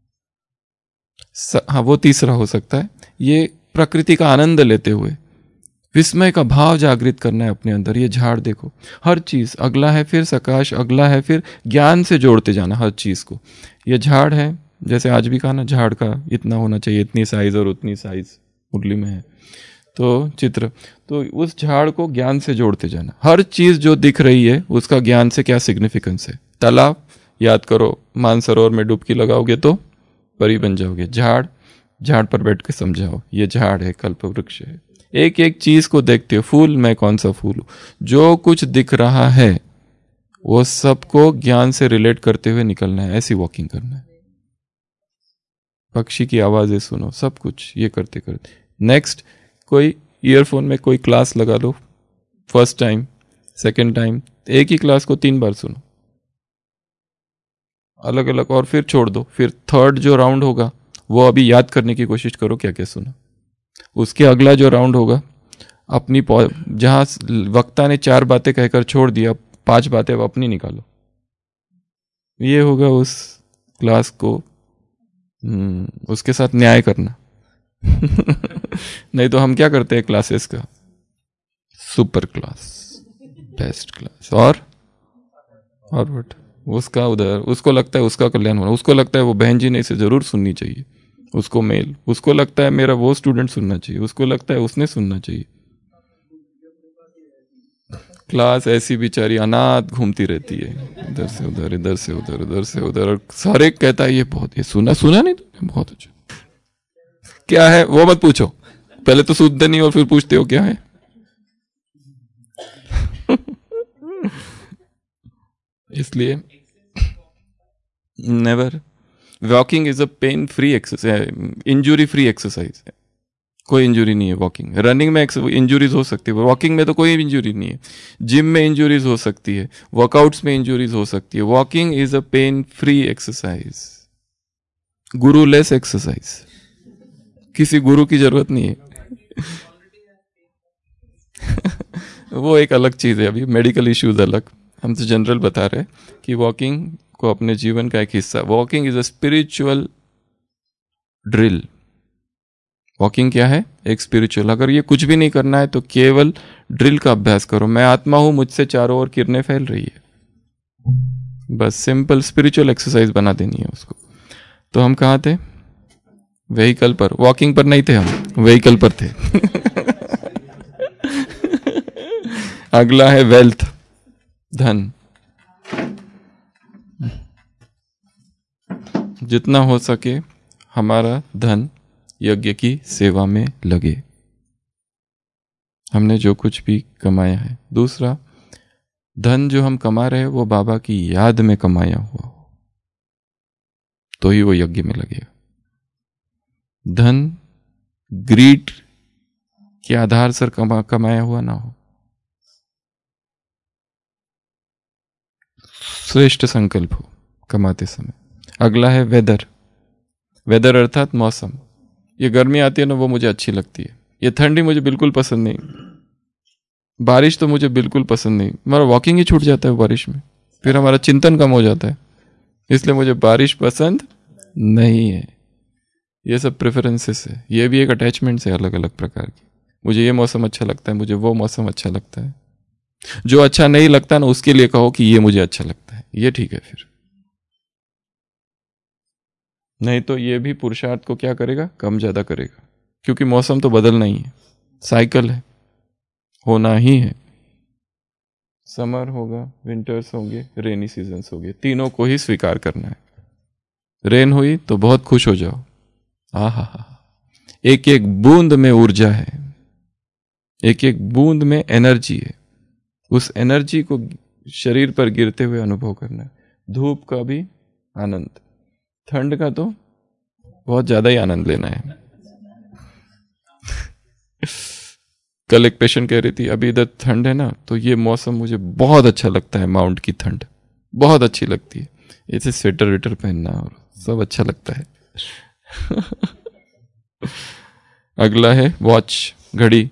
हाँ, वो तीसरा हो सकता है, ये प्रकृति का आनंद लेते हुए विस्मय का भाव जागृत करना है अपने अंदर। ये झाड़ देखो, हर चीज अगला है, फिर सकाश अगला है, फिर ज्ञान से जोड़ते जाना हर चीज को। ये झाड़ है, जैसे आज भी कहा ना, झाड़ का इतना होना चाहिए, इतनी साइज और उतनी साइज मुरली में है तो चित्र। तो उस झाड़ को ज्ञान से जोड़ते जाना। हर चीज जो दिख रही है उसका ज्ञान से क्या सिग्निफिकेंस है। तालाब याद करो, मानसरोवर में डुबकी लगाओगे तो परी बन जाओगे। झाड़, झाड़ पर बैठ के समझाओ ये झाड़ है, कल्प वृक्ष है। एक एक चीज को देखते हो। फूल, मैं कौन सा फूल हूं। जो कुछ दिख रहा है वो सबको ज्ञान से रिलेट करते हुए निकलना है। ऐसी वॉकिंग करना है। पक्षी की आवाजें सुनो, सब कुछ ये करते करते। नेक्स्ट, कोई ईयरफोन में कोई क्लास लगा लो, फर्स्ट टाइम, सेकंड टाइम, एक ही क्लास को तीन बार सुनो अलग अलग, और फिर छोड़ दो। फिर थर्ड जो राउंड होगा वो अभी याद करने की कोशिश करो क्या क्या सुना। उसके अगला जो राउंड होगा, अपनी जहां वक्ता ने चार बातें कहकर छोड़ दिया, पांच बातें अपनी निकालो। ये होगा उस क्लास को हम्म उसके साथ न्याय करना। नहीं तो हम क्या करते हैं क्लासेस का, सुपर क्लास, बेस्ट क्लास, और और व्हाट, उसका उधर, उसको लगता है उसका कल्याण होना, उसको लगता है वो बहन जी ने इसे जरूर सुननी चाहिए, उसको मेल, उसको लगता है मेरा वो स्टूडेंट सुनना चाहिए, उसको लगता है उसने सुनना चाहिए। क्लास ऐसी बेचारी अनाथ घूमती रहती है, इधर से उधर, इधर से उधर, उधर से उधर, और सारे कहता है ये बहुत, ये सुना सुना नहीं तुमने, बहुत अच्छा। क्या है वो मत पूछो, पहले तो सुनते नहीं और फिर पूछते हो क्या है। इसलिए never, walking is a pain free exercise, injury free exercise है। कोई इंजुरी नहीं है वॉकिंग। रनिंग में इंजुरीज हो सकती है, वॉकिंग में तो कोई इंजुरी नहीं है। जिम में इंजुरीज हो सकती है, वर्कआउट्स में इंजुरीज हो सकती है। Walking is a pain free exercise, guruless exercise, किसी गुरु की जरूरत नहीं है। वो एक अलग चीज है, अभी मेडिकल इश्यूज अलग, हम तो जनरल बता रहे हैं कि वॉकिंग को अपने जीवन का एक हिस्सा। Walking is a spiritual drill. वॉकिंग क्या है? एक स्पिरिचुअल। अगर ये कुछ भी नहीं करना है तो केवल ड्रिल का अभ्यास करो। मैं आत्मा हूं, मुझसे चारों ओर किरणें फैल रही है, बस सिंपल स्पिरिचुअल एक्सरसाइज बना देनी है उसको। तो हम कहाँ थे? व्हीकल पर। वॉकिंग पर नहीं थे हम, व्हीकल पर थे। अगला है वेल्थ, धन। जितना हो सके हमारा धन यज्ञ की सेवा में लगे, हमने जो कुछ भी कमाया है। दूसरा, धन जो हम कमा रहे हैं वो बाबा की याद में कमाया हुआ हो तो ही वो यज्ञ में लगेगा। धन ग्रीड के आधार से कमा कमाया हुआ ना हो। श्रेष्ठ संकल्प हो कमाते समय। अगला है वेदर। वेदर अर्थात मौसम। ये गर्मी आती है ना, वो मुझे अच्छी लगती है। ये ठंडी मुझे बिल्कुल पसंद नहीं। बारिश तो मुझे बिल्कुल पसंद नहीं। हमारा वॉकिंग ही छूट जाता है बारिश में, फिर हमारा चिंतन कम हो जाता है। इसलिए मुझे बारिश पसंद नहीं है। ये सब प्रेफरेंसेस है, ये भी एक अटैचमेंट है अलग अलग प्रकार की। मुझे ये मौसम अच्छा लगता है, मुझे वो मौसम अच्छा लगता है। जो अच्छा नहीं लगता ना, उसके लिए कहो कि ये मुझे अच्छा लगता है, ये ठीक है। फिर नहीं तो ये भी पुरुषार्थ को क्या करेगा? कम ज्यादा करेगा, क्योंकि मौसम तो बदलना ही है, साइकिल है, होना ही है। समर होगा, विंटर्स होंगे, रेनी सीजन्स होंगे, तीनों को ही स्वीकार करना है। रेन हुई तो बहुत खुश हो जाओ, आ हा हा, एक एक बूंद में ऊर्जा है, एक एक बूंद में एनर्जी है। उस एनर्जी को शरीर पर गिरते हुए अनुभव करना है। धूप का भी आनंद, ठंड का तो बहुत ज्यादा ही आनंद लेना है। कल एक पेशेंट कह रही थी, अभी इधर ठंड है ना, तो ये मौसम मुझे बहुत अच्छा लगता है, माउंट की ठंड बहुत अच्छी लगती है, ऐसे स्वेटर वेटर पहनना और सब अच्छा लगता है। अगला है वॉच, घड़ी।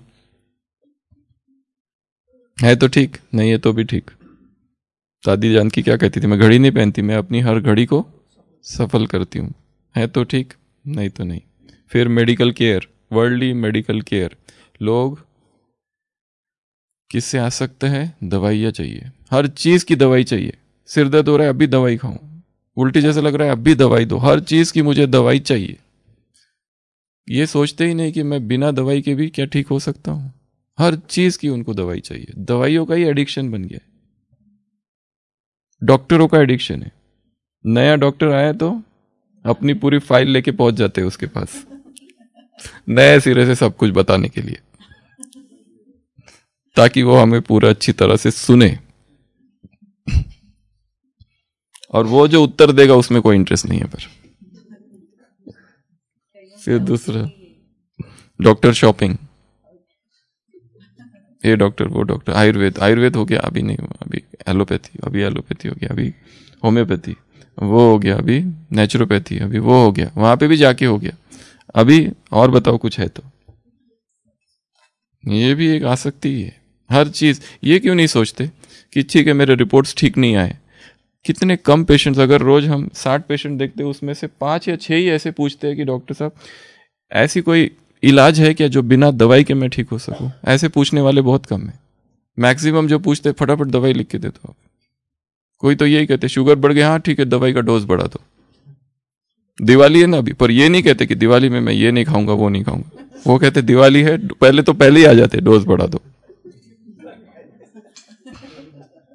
है तो ठीक, नहीं है तो भी ठीक। दादी जान की क्या कहती थी, मैं घड़ी नहीं पहनती, मैं अपनी हर घड़ी को सफल करती हूँ। है तो ठीक, नहीं तो नहीं। फिर medical care, worldly medical care. लोग किससे आसक्त है? दवाइयाँ चाहिए, हर चीज की दवाई चाहिए। सिर दर्द हो रहा है, अभी दवाई खाऊं। उल्टी जैसा लग रहा है, अभी दवाई दो। हर चीज की मुझे दवाई चाहिए। ये सोचते ही नहीं कि मैं बिना दवाई के भी क्या ठीक हो सकता हूं। हर चीज की उनको दवाई चाहिए। दवाइयों का ही एडिक्शन बन गया है, डॉक्टरों का एडिक्शन है। नया डॉक्टर आया तो अपनी पूरी फाइल लेके पहुंच जाते हैं उसके पास, नए सिरे से सब कुछ बताने के लिए, ताकि वो हमें पूरा अच्छी तरह से सुने। और वो जो उत्तर देगा उसमें कोई इंटरेस्ट नहीं है। पर फिर दूसरा, डॉक्टर शॉपिंग, ये डॉक्टर वो डॉक्टर। आयुर्वेद, आयुर्वेद हो गया, अभी नहीं हुआ, अभी एलोपैथी, अभी एलोपैथी हो गया, अभी होम्योपैथी, वो हो गया, अभी नेचुरोपैथी, अभी वो हो गया, वहां पे भी जाके हो गया, अभी और बताओ कुछ है तो। ये भी एक आसक्ति है हर चीज। ये क्यों नहीं सोचते कि ठीक है मेरे रिपोर्ट्स ठीक नहीं आए। कितने कम पेशेंट्स, अगर रोज हम साठ पेशेंट देखते हैं, उसमें से पांच या छह ही ऐसे पूछते हैं कि डॉक्टर साहब ऐसी कोई इलाज है क्या जो बिना दवाई के मैं ठीक हो सकूं। ऐसे पूछने वाले बहुत कम है। मैक्सिमम जो पूछते हैं फटाफट दवाई लिख के दे दो आप। कोई तो यही कहते शुगर बढ़ गया, हाँ ठीक है दवाई का डोज बढ़ा दो। दिवाली है ना अभी, पर ये नहीं कहते कि दिवाली में मैं ये नहीं खाऊंगा वो नहीं खाऊंगा। वो कहते दिवाली है, पहले तो पहले ही आ जाते डोज बढ़ा दो।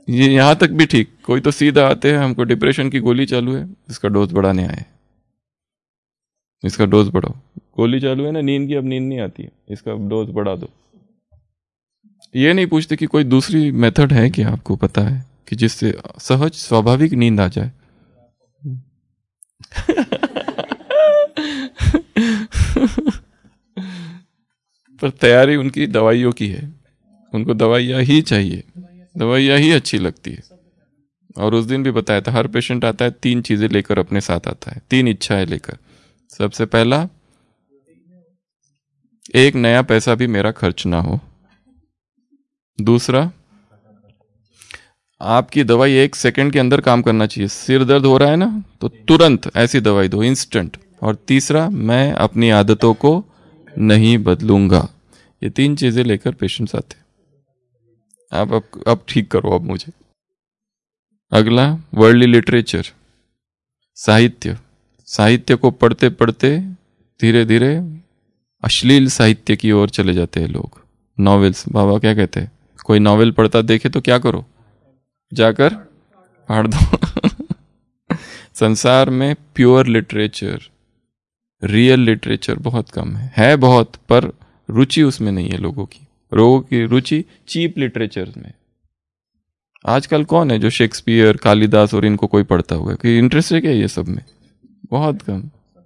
ये यहाँ तक भी ठीक। कोई तो सीधा आते हैं, हमको डिप्रेशन की गोली चालू है, इसका डोज बढ़ाने आए, इसका डोज बढ़ाओ। गोली चालू है ना नींद की, अब नींद नहीं आती है, इसका डोज बढ़ा दो। ये नहीं पूछते कि कोई दूसरी मेथड है कि आपको पता है कि जिससे सहज स्वाभाविक नींद आ जाए। पर तैयारी उनकी दवाइयों की है, उनको दवाइयाँ ही चाहिए, दवाइयाँ ही अच्छी लगती है। और उस दिन भी बताया था, हर पेशेंट आता है तीन चीजें लेकर अपने साथ आता है, तीन इच्छाएं लेकर। सबसे पहला, एक नया पैसा भी मेरा खर्च ना हो। दूसरा, आपकी दवाई एक सेकंड के अंदर काम करना चाहिए। सिर दर्द हो रहा है ना, तो तुरंत ऐसी दवाई दो, इंस्टेंट। और तीसरा, मैं अपनी आदतों को नहीं बदलूंगा। ये तीन चीजें लेकर पेशेंट्स आते हैं। आप अब अब ठीक करो अब मुझे। अगला, वर्ल्डली लिटरेचर, साहित्य। साहित्य को पढ़ते पढ़ते धीरे धीरे अश्लील साहित्य की ओर चले जाते हैं लोग। नॉवेल्स, बाबा क्या कहते हैं, कोई नॉवेल पढ़ता देखे तो क्या करो, जाकर फाड़ दो। संसार में प्योर लिटरेचर, रियल लिटरेचर बहुत कम है, है बहुत, पर रुचि उसमें नहीं है लोगों की। लोगों की रुचि चीप लिटरेचर में। आजकल कौन है जो शेक्सपियर, कालिदास और इनको कोई पढ़ता हुआ है? कि इंटरेस्ट है क्या ये सब में? बहुत कम।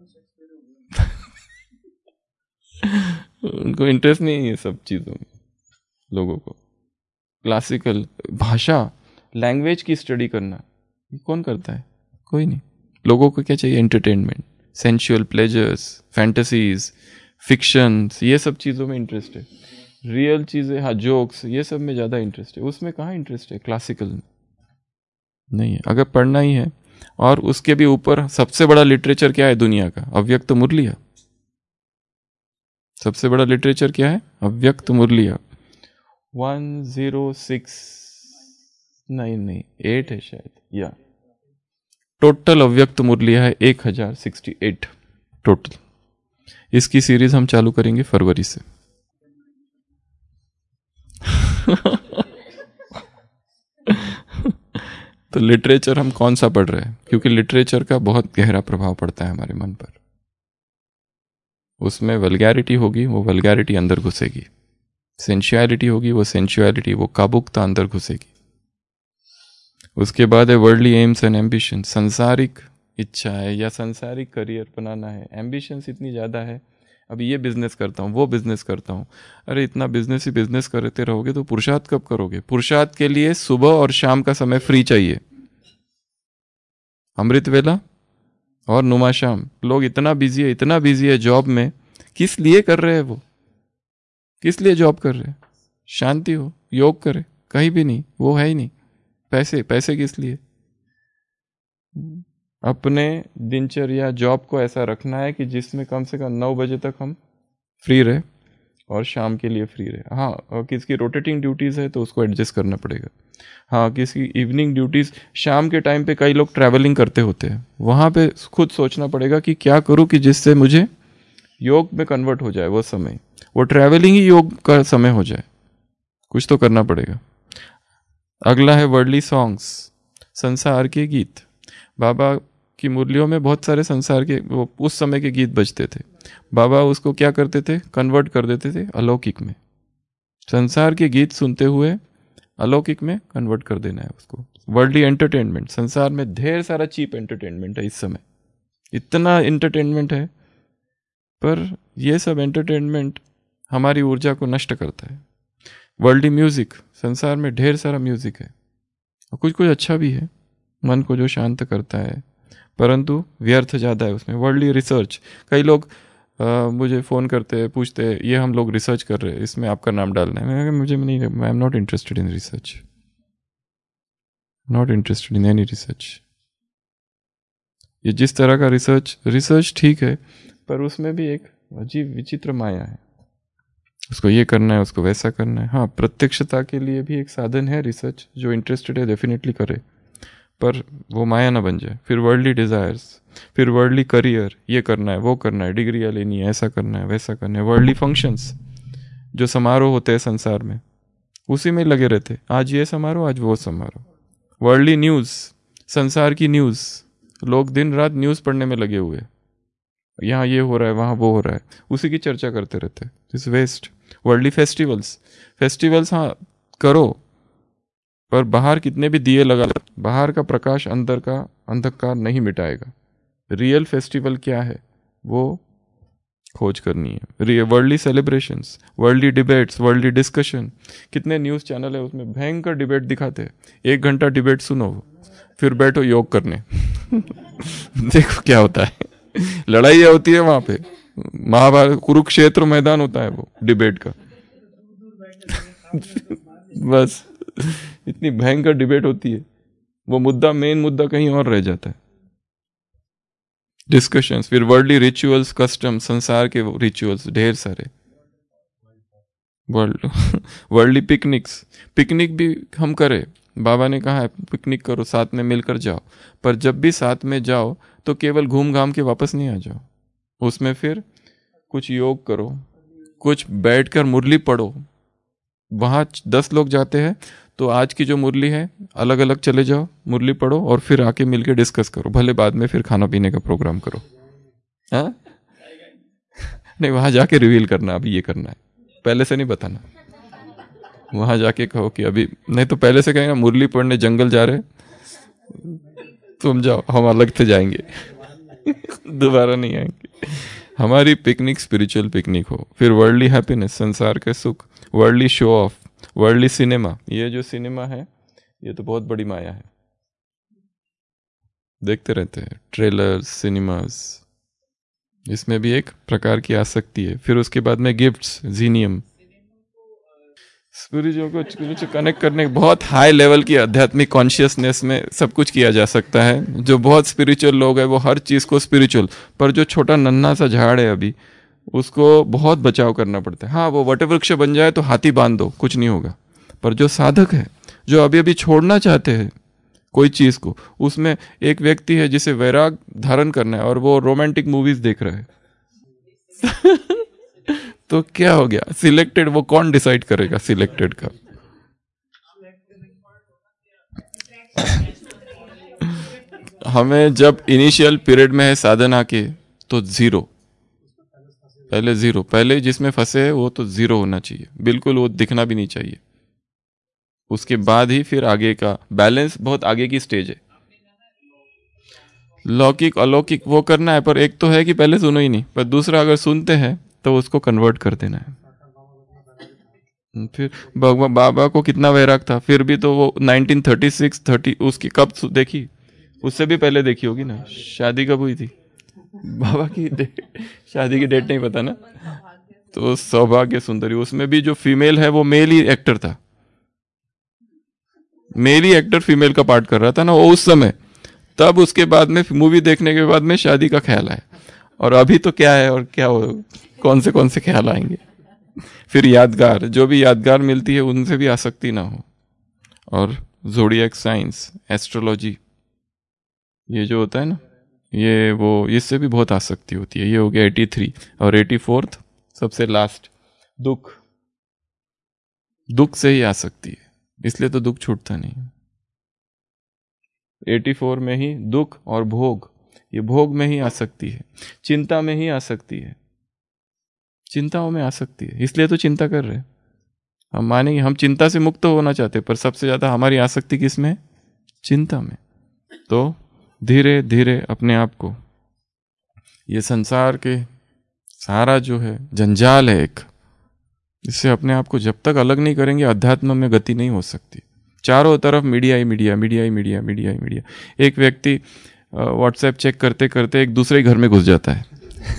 उनको इंटरेस्ट नहीं है ये सब चीजों में। लोगों को क्लासिकल भाषा, लैंग्वेज की स्टडी करना ये कौन करता है? कोई नहीं। लोगों को क्या चाहिए? Entertainment, sensual pleasures, fantasies, fictions, ये सब चीज़ों में इंटरेस्ट है। रियल चीज़ें, हाँ जोक्स, ये सब में ज़्यादा इंटरेस्ट है। उसमें कहाँ इंटरेस्ट है? क्लासिकल में नहीं है। अगर पढ़ना ही है, और उसके भी ऊपर सबसे बड़ा लिटरेचर क्या है दुनिया का? अव्यक्त मुरलिया। सबसे बड़ा लिटरेचर क्या है? अव्यक्त मुरलिया। वन जीरो सिक्स नाइन नहीं एट है शायद, या टोटल अव्यक्त मुरलिया है एक हजार सिक्सटी एट टोटल। इसकी सीरीज हम चालू करेंगे फरवरी से। तो लिटरेचर हम कौन सा पढ़ रहे हैं? क्योंकि लिटरेचर का बहुत गहरा प्रभाव पड़ता है हमारे मन पर। उसमें वल्गैरिटी होगी, वो वल्गैरिटी अंदर घुसेगी। सेंशुअलिटी होगी, वो सेंशुअलिटी, वो काबुकता अंदर घुसेगी। उसके बाद है वर्ल्डली एम्स एंड एम्बिशन, संसारिक इच्छा है या संसारिक करियर बनाना है। एम्बिशंस इतनी ज़्यादा है, अब ये बिजनेस करता हूँ, वो बिजनेस करता हूँ। अरे इतना बिजनेस ही बिजनेस करते रहोगे तो पुरुषार्थ कब करोगे? पुरुषार्थ के लिए सुबह और शाम का समय फ्री चाहिए। अमृत वेला और नुमा शाम। लोग इतना बिजी है, इतना बिजी है जॉब में। किस लिए कर रहे हैं वो? किस लिए जॉब कर रहे हैं? शांति हो, योग करे, कहीं भी नहीं, वो है ही नहीं। पैसे, पैसे किस लिए? अपने दिनचर्या, जॉब को ऐसा रखना है कि जिसमें कम से कम नौ बजे तक हम फ्री रहे और शाम के लिए फ्री रहे। हाँ, और किसकी रोटेटिंग ड्यूटीज़ है तो उसको एडजस्ट करना पड़ेगा। हाँ, किसी इवनिंग ड्यूटीज़, शाम के टाइम पे कई लोग ट्रैवलिंग करते होते हैं, वहाँ पे खुद सोचना पड़ेगा कि क्या करूँ कि जिससे मुझे योग में कन्वर्ट हो जाए वो समय, वो ट्रैवलिंग ही योग का समय हो जाए। कुछ तो करना पड़ेगा। अगला है वर्ल्डली सॉन्ग्स, संसार के गीत। बाबा की मुरलियों में बहुत सारे संसार के, वो उस समय के गीत बजते थे। बाबा उसको क्या करते थे? कन्वर्ट कर देते थे अलौकिक में। संसार के गीत सुनते हुए अलौकिक में कन्वर्ट कर देना है उसको। वर्ल्डली एंटरटेनमेंट, संसार में ढेर सारा चीप एंटरटेनमेंट है इस समय, इतना एंटरटेनमेंट है, पर यह सब एंटरटेनमेंट हमारी ऊर्जा को नष्ट करता है। वर्ल्डली म्यूजिक, संसार में ढेर सारा म्यूजिक है और कुछ कुछ अच्छा भी है, मन को जो शांत करता है, परंतु व्यर्थ ज़्यादा है उसमें। वर्ल्डली रिसर्च, कई लोग आ, मुझे फ़ोन करते हैं, पूछते हैं ये हम लोग रिसर्च कर रहे हैं, इसमें आपका नाम डालना है। मैं मुझे नहीं, I am not interested in research, not interested in any research. ये जिस तरह का रिसर्च, रिसर्च ठीक है, पर उसमें भी एक अजीब विचित्र माया है। उसको ये करना है, उसको वैसा करना है। हाँ, प्रत्यक्षता के लिए भी एक साधन है रिसर्च, जो इंटरेस्टेड है डेफिनेटली करे, पर वो माया ना बन जाए। फिर वर्ल्डली डिज़ायर्स, फिर वर्ल्डली करियर, ये करना है, वो करना है, डिग्रियाँ लेनी है, ऐसा करना है, वैसा करना है। वर्ल्डली फंक्शंस, जो समारोह होते हैं संसार में, उसी में लगे रहते, आज ये समारोह, आज वो समारोह। वर्ल्डली न्यूज़, संसार की न्यूज़, लोग दिन रात न्यूज़ पढ़ने में लगे हुए, यहाँ ये हो रहा है वहाँ वो हो रहा है, उसी की चर्चा करते रहते हैं। This waste. Worldly festivals, festivals हाँ करो, पर बाहर कितने भी दिए लगा, बाहर का प्रकाश अंदर का अंधकार नहीं मिटाएगा। रियल फेस्टिवल क्या है वो खोज करनी है। Worldly celebrations, worldly debates, worldly discussion, कितने न्यूज़ चैनल है उसमें भयंकर डिबेट दिखाते हैं, एक घंटा डिबेट सुनो फिर बैठो योग करने देखो क्या होता है, लड़ाई होती है वहां पे, महाभारत कुरुक्षेत्र मैदान होता है वो डिबेट का बस इतनी भयंकर डिबेट होती है, वो मुद्दा मेन मुद्दा कहीं और रह जाता है। डिस्कशंस, फिर वर्ल्डली रिचुअल्स, कस्टम, संसार के रिचुअल्स ढेर सारे, वर्ल्ड वर्ल्डली पिकनिक्स, पिकनिक भी हम करें, बाबा ने कहा है पिकनिक करो, साथ में मिलकर जाओ, पर जब भी साथ में जाओ तो केवल घूम घाम के वापस नहीं आ जाओ, उसमें फिर कुछ योग करो, कुछ बैठकर मुरली पढ़ो। वहाँ दस लोग जाते हैं तो आज की जो मुरली है अलग अलग चले जाओ, मुरली पढ़ो और फिर आके मिलके डिस्कस करो, भले बाद में फिर खाना पीने का प्रोग्राम करो। हाँ नहीं, वहाँ जाके रिवील करना अभी ये करना है, पहले से नहीं बताना। वहाँ जाके कहो कि अभी नहीं, तो पहले से कहेंगे मुरली पढ़ने जंगल जा रहे, तुम जाओ हम अलग से जाएंगे दोबारा नहीं आएंगे। हमारी पिकनिक स्पिरिचुअल पिकनिक हो। फिर वर्ल्डली हैप्पीनेस, संसार के सुख, worldly show off, worldly cinema, ये जो सिनेमा है ये तो बहुत बड़ी माया है, देखते रहते हैं ट्रेलर्स, सिनेमास, इसमें भी एक प्रकार की आसक्ति है। फिर उसके बाद में गिफ्ट्स, जीनियम, स्पिरिचुअल को कनेक्ट करने बहुत हाई लेवल की आध्यात्मिक कॉन्शियसनेस में सब कुछ किया जा सकता है। जो बहुत स्पिरिचुअल लोग हैं वो हर चीज़ को स्पिरिचुअल, पर जो छोटा नन्हा सा झाड़ है अभी उसको बहुत बचाव करना पड़ता है। हाँ वो वटवृक्ष बन जाए तो हाथी बांध दो, कुछ नहीं होगा, पर जो साधक है जो अभी अभी छोड़ना चाहते हैं कोई चीज़ को, उसमें एक व्यक्ति है जिसे वैराग धारण करना है और वो रोमांटिक मूवीज देख रहा है तो क्या हो गया, सिलेक्टेड, वो कौन डिसाइड करेगा सिलेक्टेड का? हमें जब इनिशियल पीरियड में है साधना के तो जीरो, पहले जीरो, पहले जिसमें फंसे है वो तो जीरो होना चाहिए, बिल्कुल वो दिखना भी नहीं चाहिए। उसके बाद ही फिर आगे का बैलेंस बहुत आगे की स्टेज है। लौकिक अलौकिक वो करना है, पर एक तो है कि पहले सुनो ही नहीं, पर दूसरा अगर सुनते हैं तो उसको कन्वर्ट कर देना है। फिर बाबा को कितना वैराग था, फिर भी तो वो नाइनटीन थर्टी सिक्स थर्टी उसकी कब देखी, उससे भी पहले देखी होगी ना, शादी कब हुई थी बाबा की, शादी की डेट नहीं पता ना। तो सौभाग्य सुंदरी, उसमें भी जो फीमेल है वो मेल ही एक्टर था, मेल ही एक्टर फीमेल का पार्ट कर रहा था ना वो उस समय। तब उसके बाद में मूवी देखने के बाद में शादी का ख्याल आया, और अभी तो क्या है और क्या हो, कौन से कौन से ख्याल आएंगे। फिर यादगार, जो भी यादगार मिलती है उनसे भी आसक्ति ना हो। और ज़ोडिएक साइंस, एस्ट्रोलॉजी, ये जो होता है ना, ये वो इससे भी बहुत आसक्ति होती है। ये हो गया एटी थ्री, और एटी फोर्थ सबसे लास्ट, दुख, दुख से ही आसक्ति है, इसलिए तो दुख छूटता नहीं। एटी फोर में ही दुख और भोग, ये भोग में ही आसक्ति है, चिंता में ही आसक्ति है, चिंताओं में आसक्ति है, इसलिए तो चिंता कर रहे हैं। हम मानेंगे हम चिंता से मुक्त होना चाहते, पर सबसे ज्यादा हमारी आसक्ति किस में? चिंता में। तो धीरे धीरे अपने आप को, ये संसार के सारा जो है जंजाल है एक, इससे अपने आप को जब तक अलग नहीं करेंगे अध्यात्म में गति नहीं हो सकती। चारों तरफ मीडिया ही मीडिया, मीडिया ही मीडिया, मीडिया ही मीडिया। एक व्यक्ति व्हाट्सएप चेक करते करते एक दूसरे घर में घुस जाता है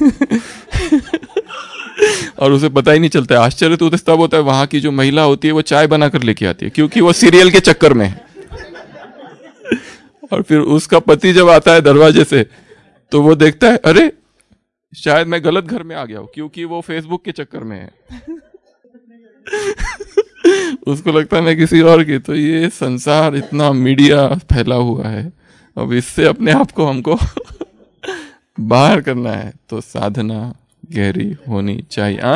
और उसे पता ही नहीं चलता है। आश्चर्य तो तब होता है, वहां की जो महिला होती है वो चाय बनाकर लेके आती है, क्योंकि वो सीरियल के चक्कर में है। और फिर उसका पति जब आता है दरवाजे से तो वो देखता है, अरे शायद मैं गलत घर में आ गया हूं, क्योंकि वो फेसबुक के चक्कर में है उसको लगता है मैं किसी और की। तो ये संसार इतना मीडिया फैला हुआ है, अब इससे अपने आप को हमको बाहर करना है, तो साधना गहरी होनी चाहिए। आ?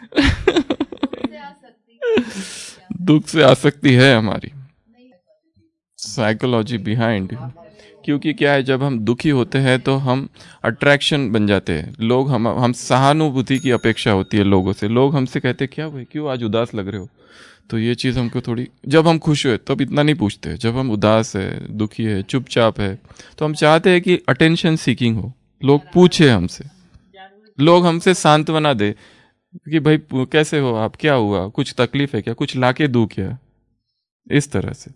दुख से आसक्ति है हमारी, साइकोलॉजी बिहाइंड, क्योंकि क्या है, जब हम दुखी होते हैं तो हम अट्रैक्शन बन जाते हैं। लोग हम हम सहानुभूति की अपेक्षा होती है लोगों से। लोग हमसे कहते हैं क्या भाई, क्यों आज उदास लग रहे हो, तो ये चीज़ हमको थोड़ी, जब हम खुश हुए तब इतना नहीं पूछते, जब हम उदास है, दुखी है, चुपचाप है, तो हम चाहते हैं कि अटेंशन सीकिंग हो, लोग पूछे हमसे, लोग हमसे सांत्वना दे कि भाई कैसे हो आप, क्या हुआ, कुछ तकलीफ है क्या, कुछ लाके दूं क्या, इस तरह से।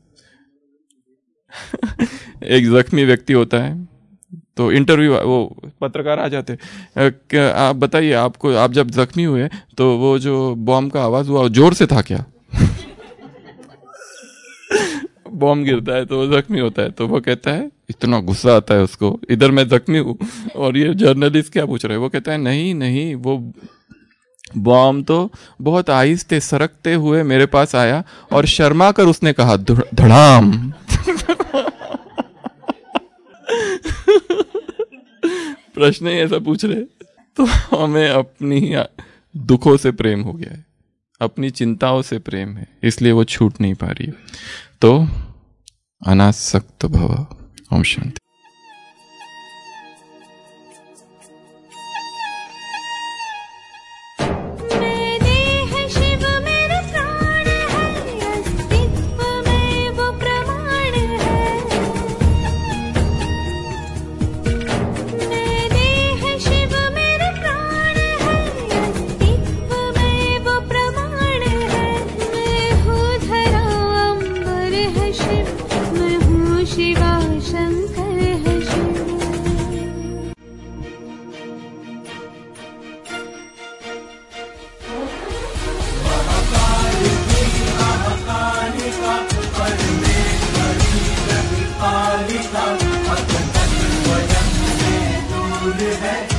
एक जख्मी व्यक्ति होता है तो इंटरव्यू, वो पत्रकार आ जाते हैं, आप बताइए आपको, आप जब जख्मी हुए तो वो जो बॉम्ब का आवाज हुआ जोर से था क्या? बॉम्ब गिरता है तो वो जख्मी होता है, तो वो कहता है, इतना गुस्सा आता है उसको, इधर मैं जख्मी हूँ और ये जर्नलिस्ट क्या पूछ रहे हैं, वो कहता है नहीं नहीं, वो बॉम्ब तो बहुत आहिस्ते सरकते हुए मेरे पास आया और शर्मा कर उसने कहा धड़ाम। प्रश्न ही ऐसा पूछ रहे। तो हमें अपनी दुखों से प्रेम हो गया है, अपनी चिंताओं से प्रेम है, इसलिए वो छूट नहीं पा रही है। तो अनासक्त भव। ओम शांति। है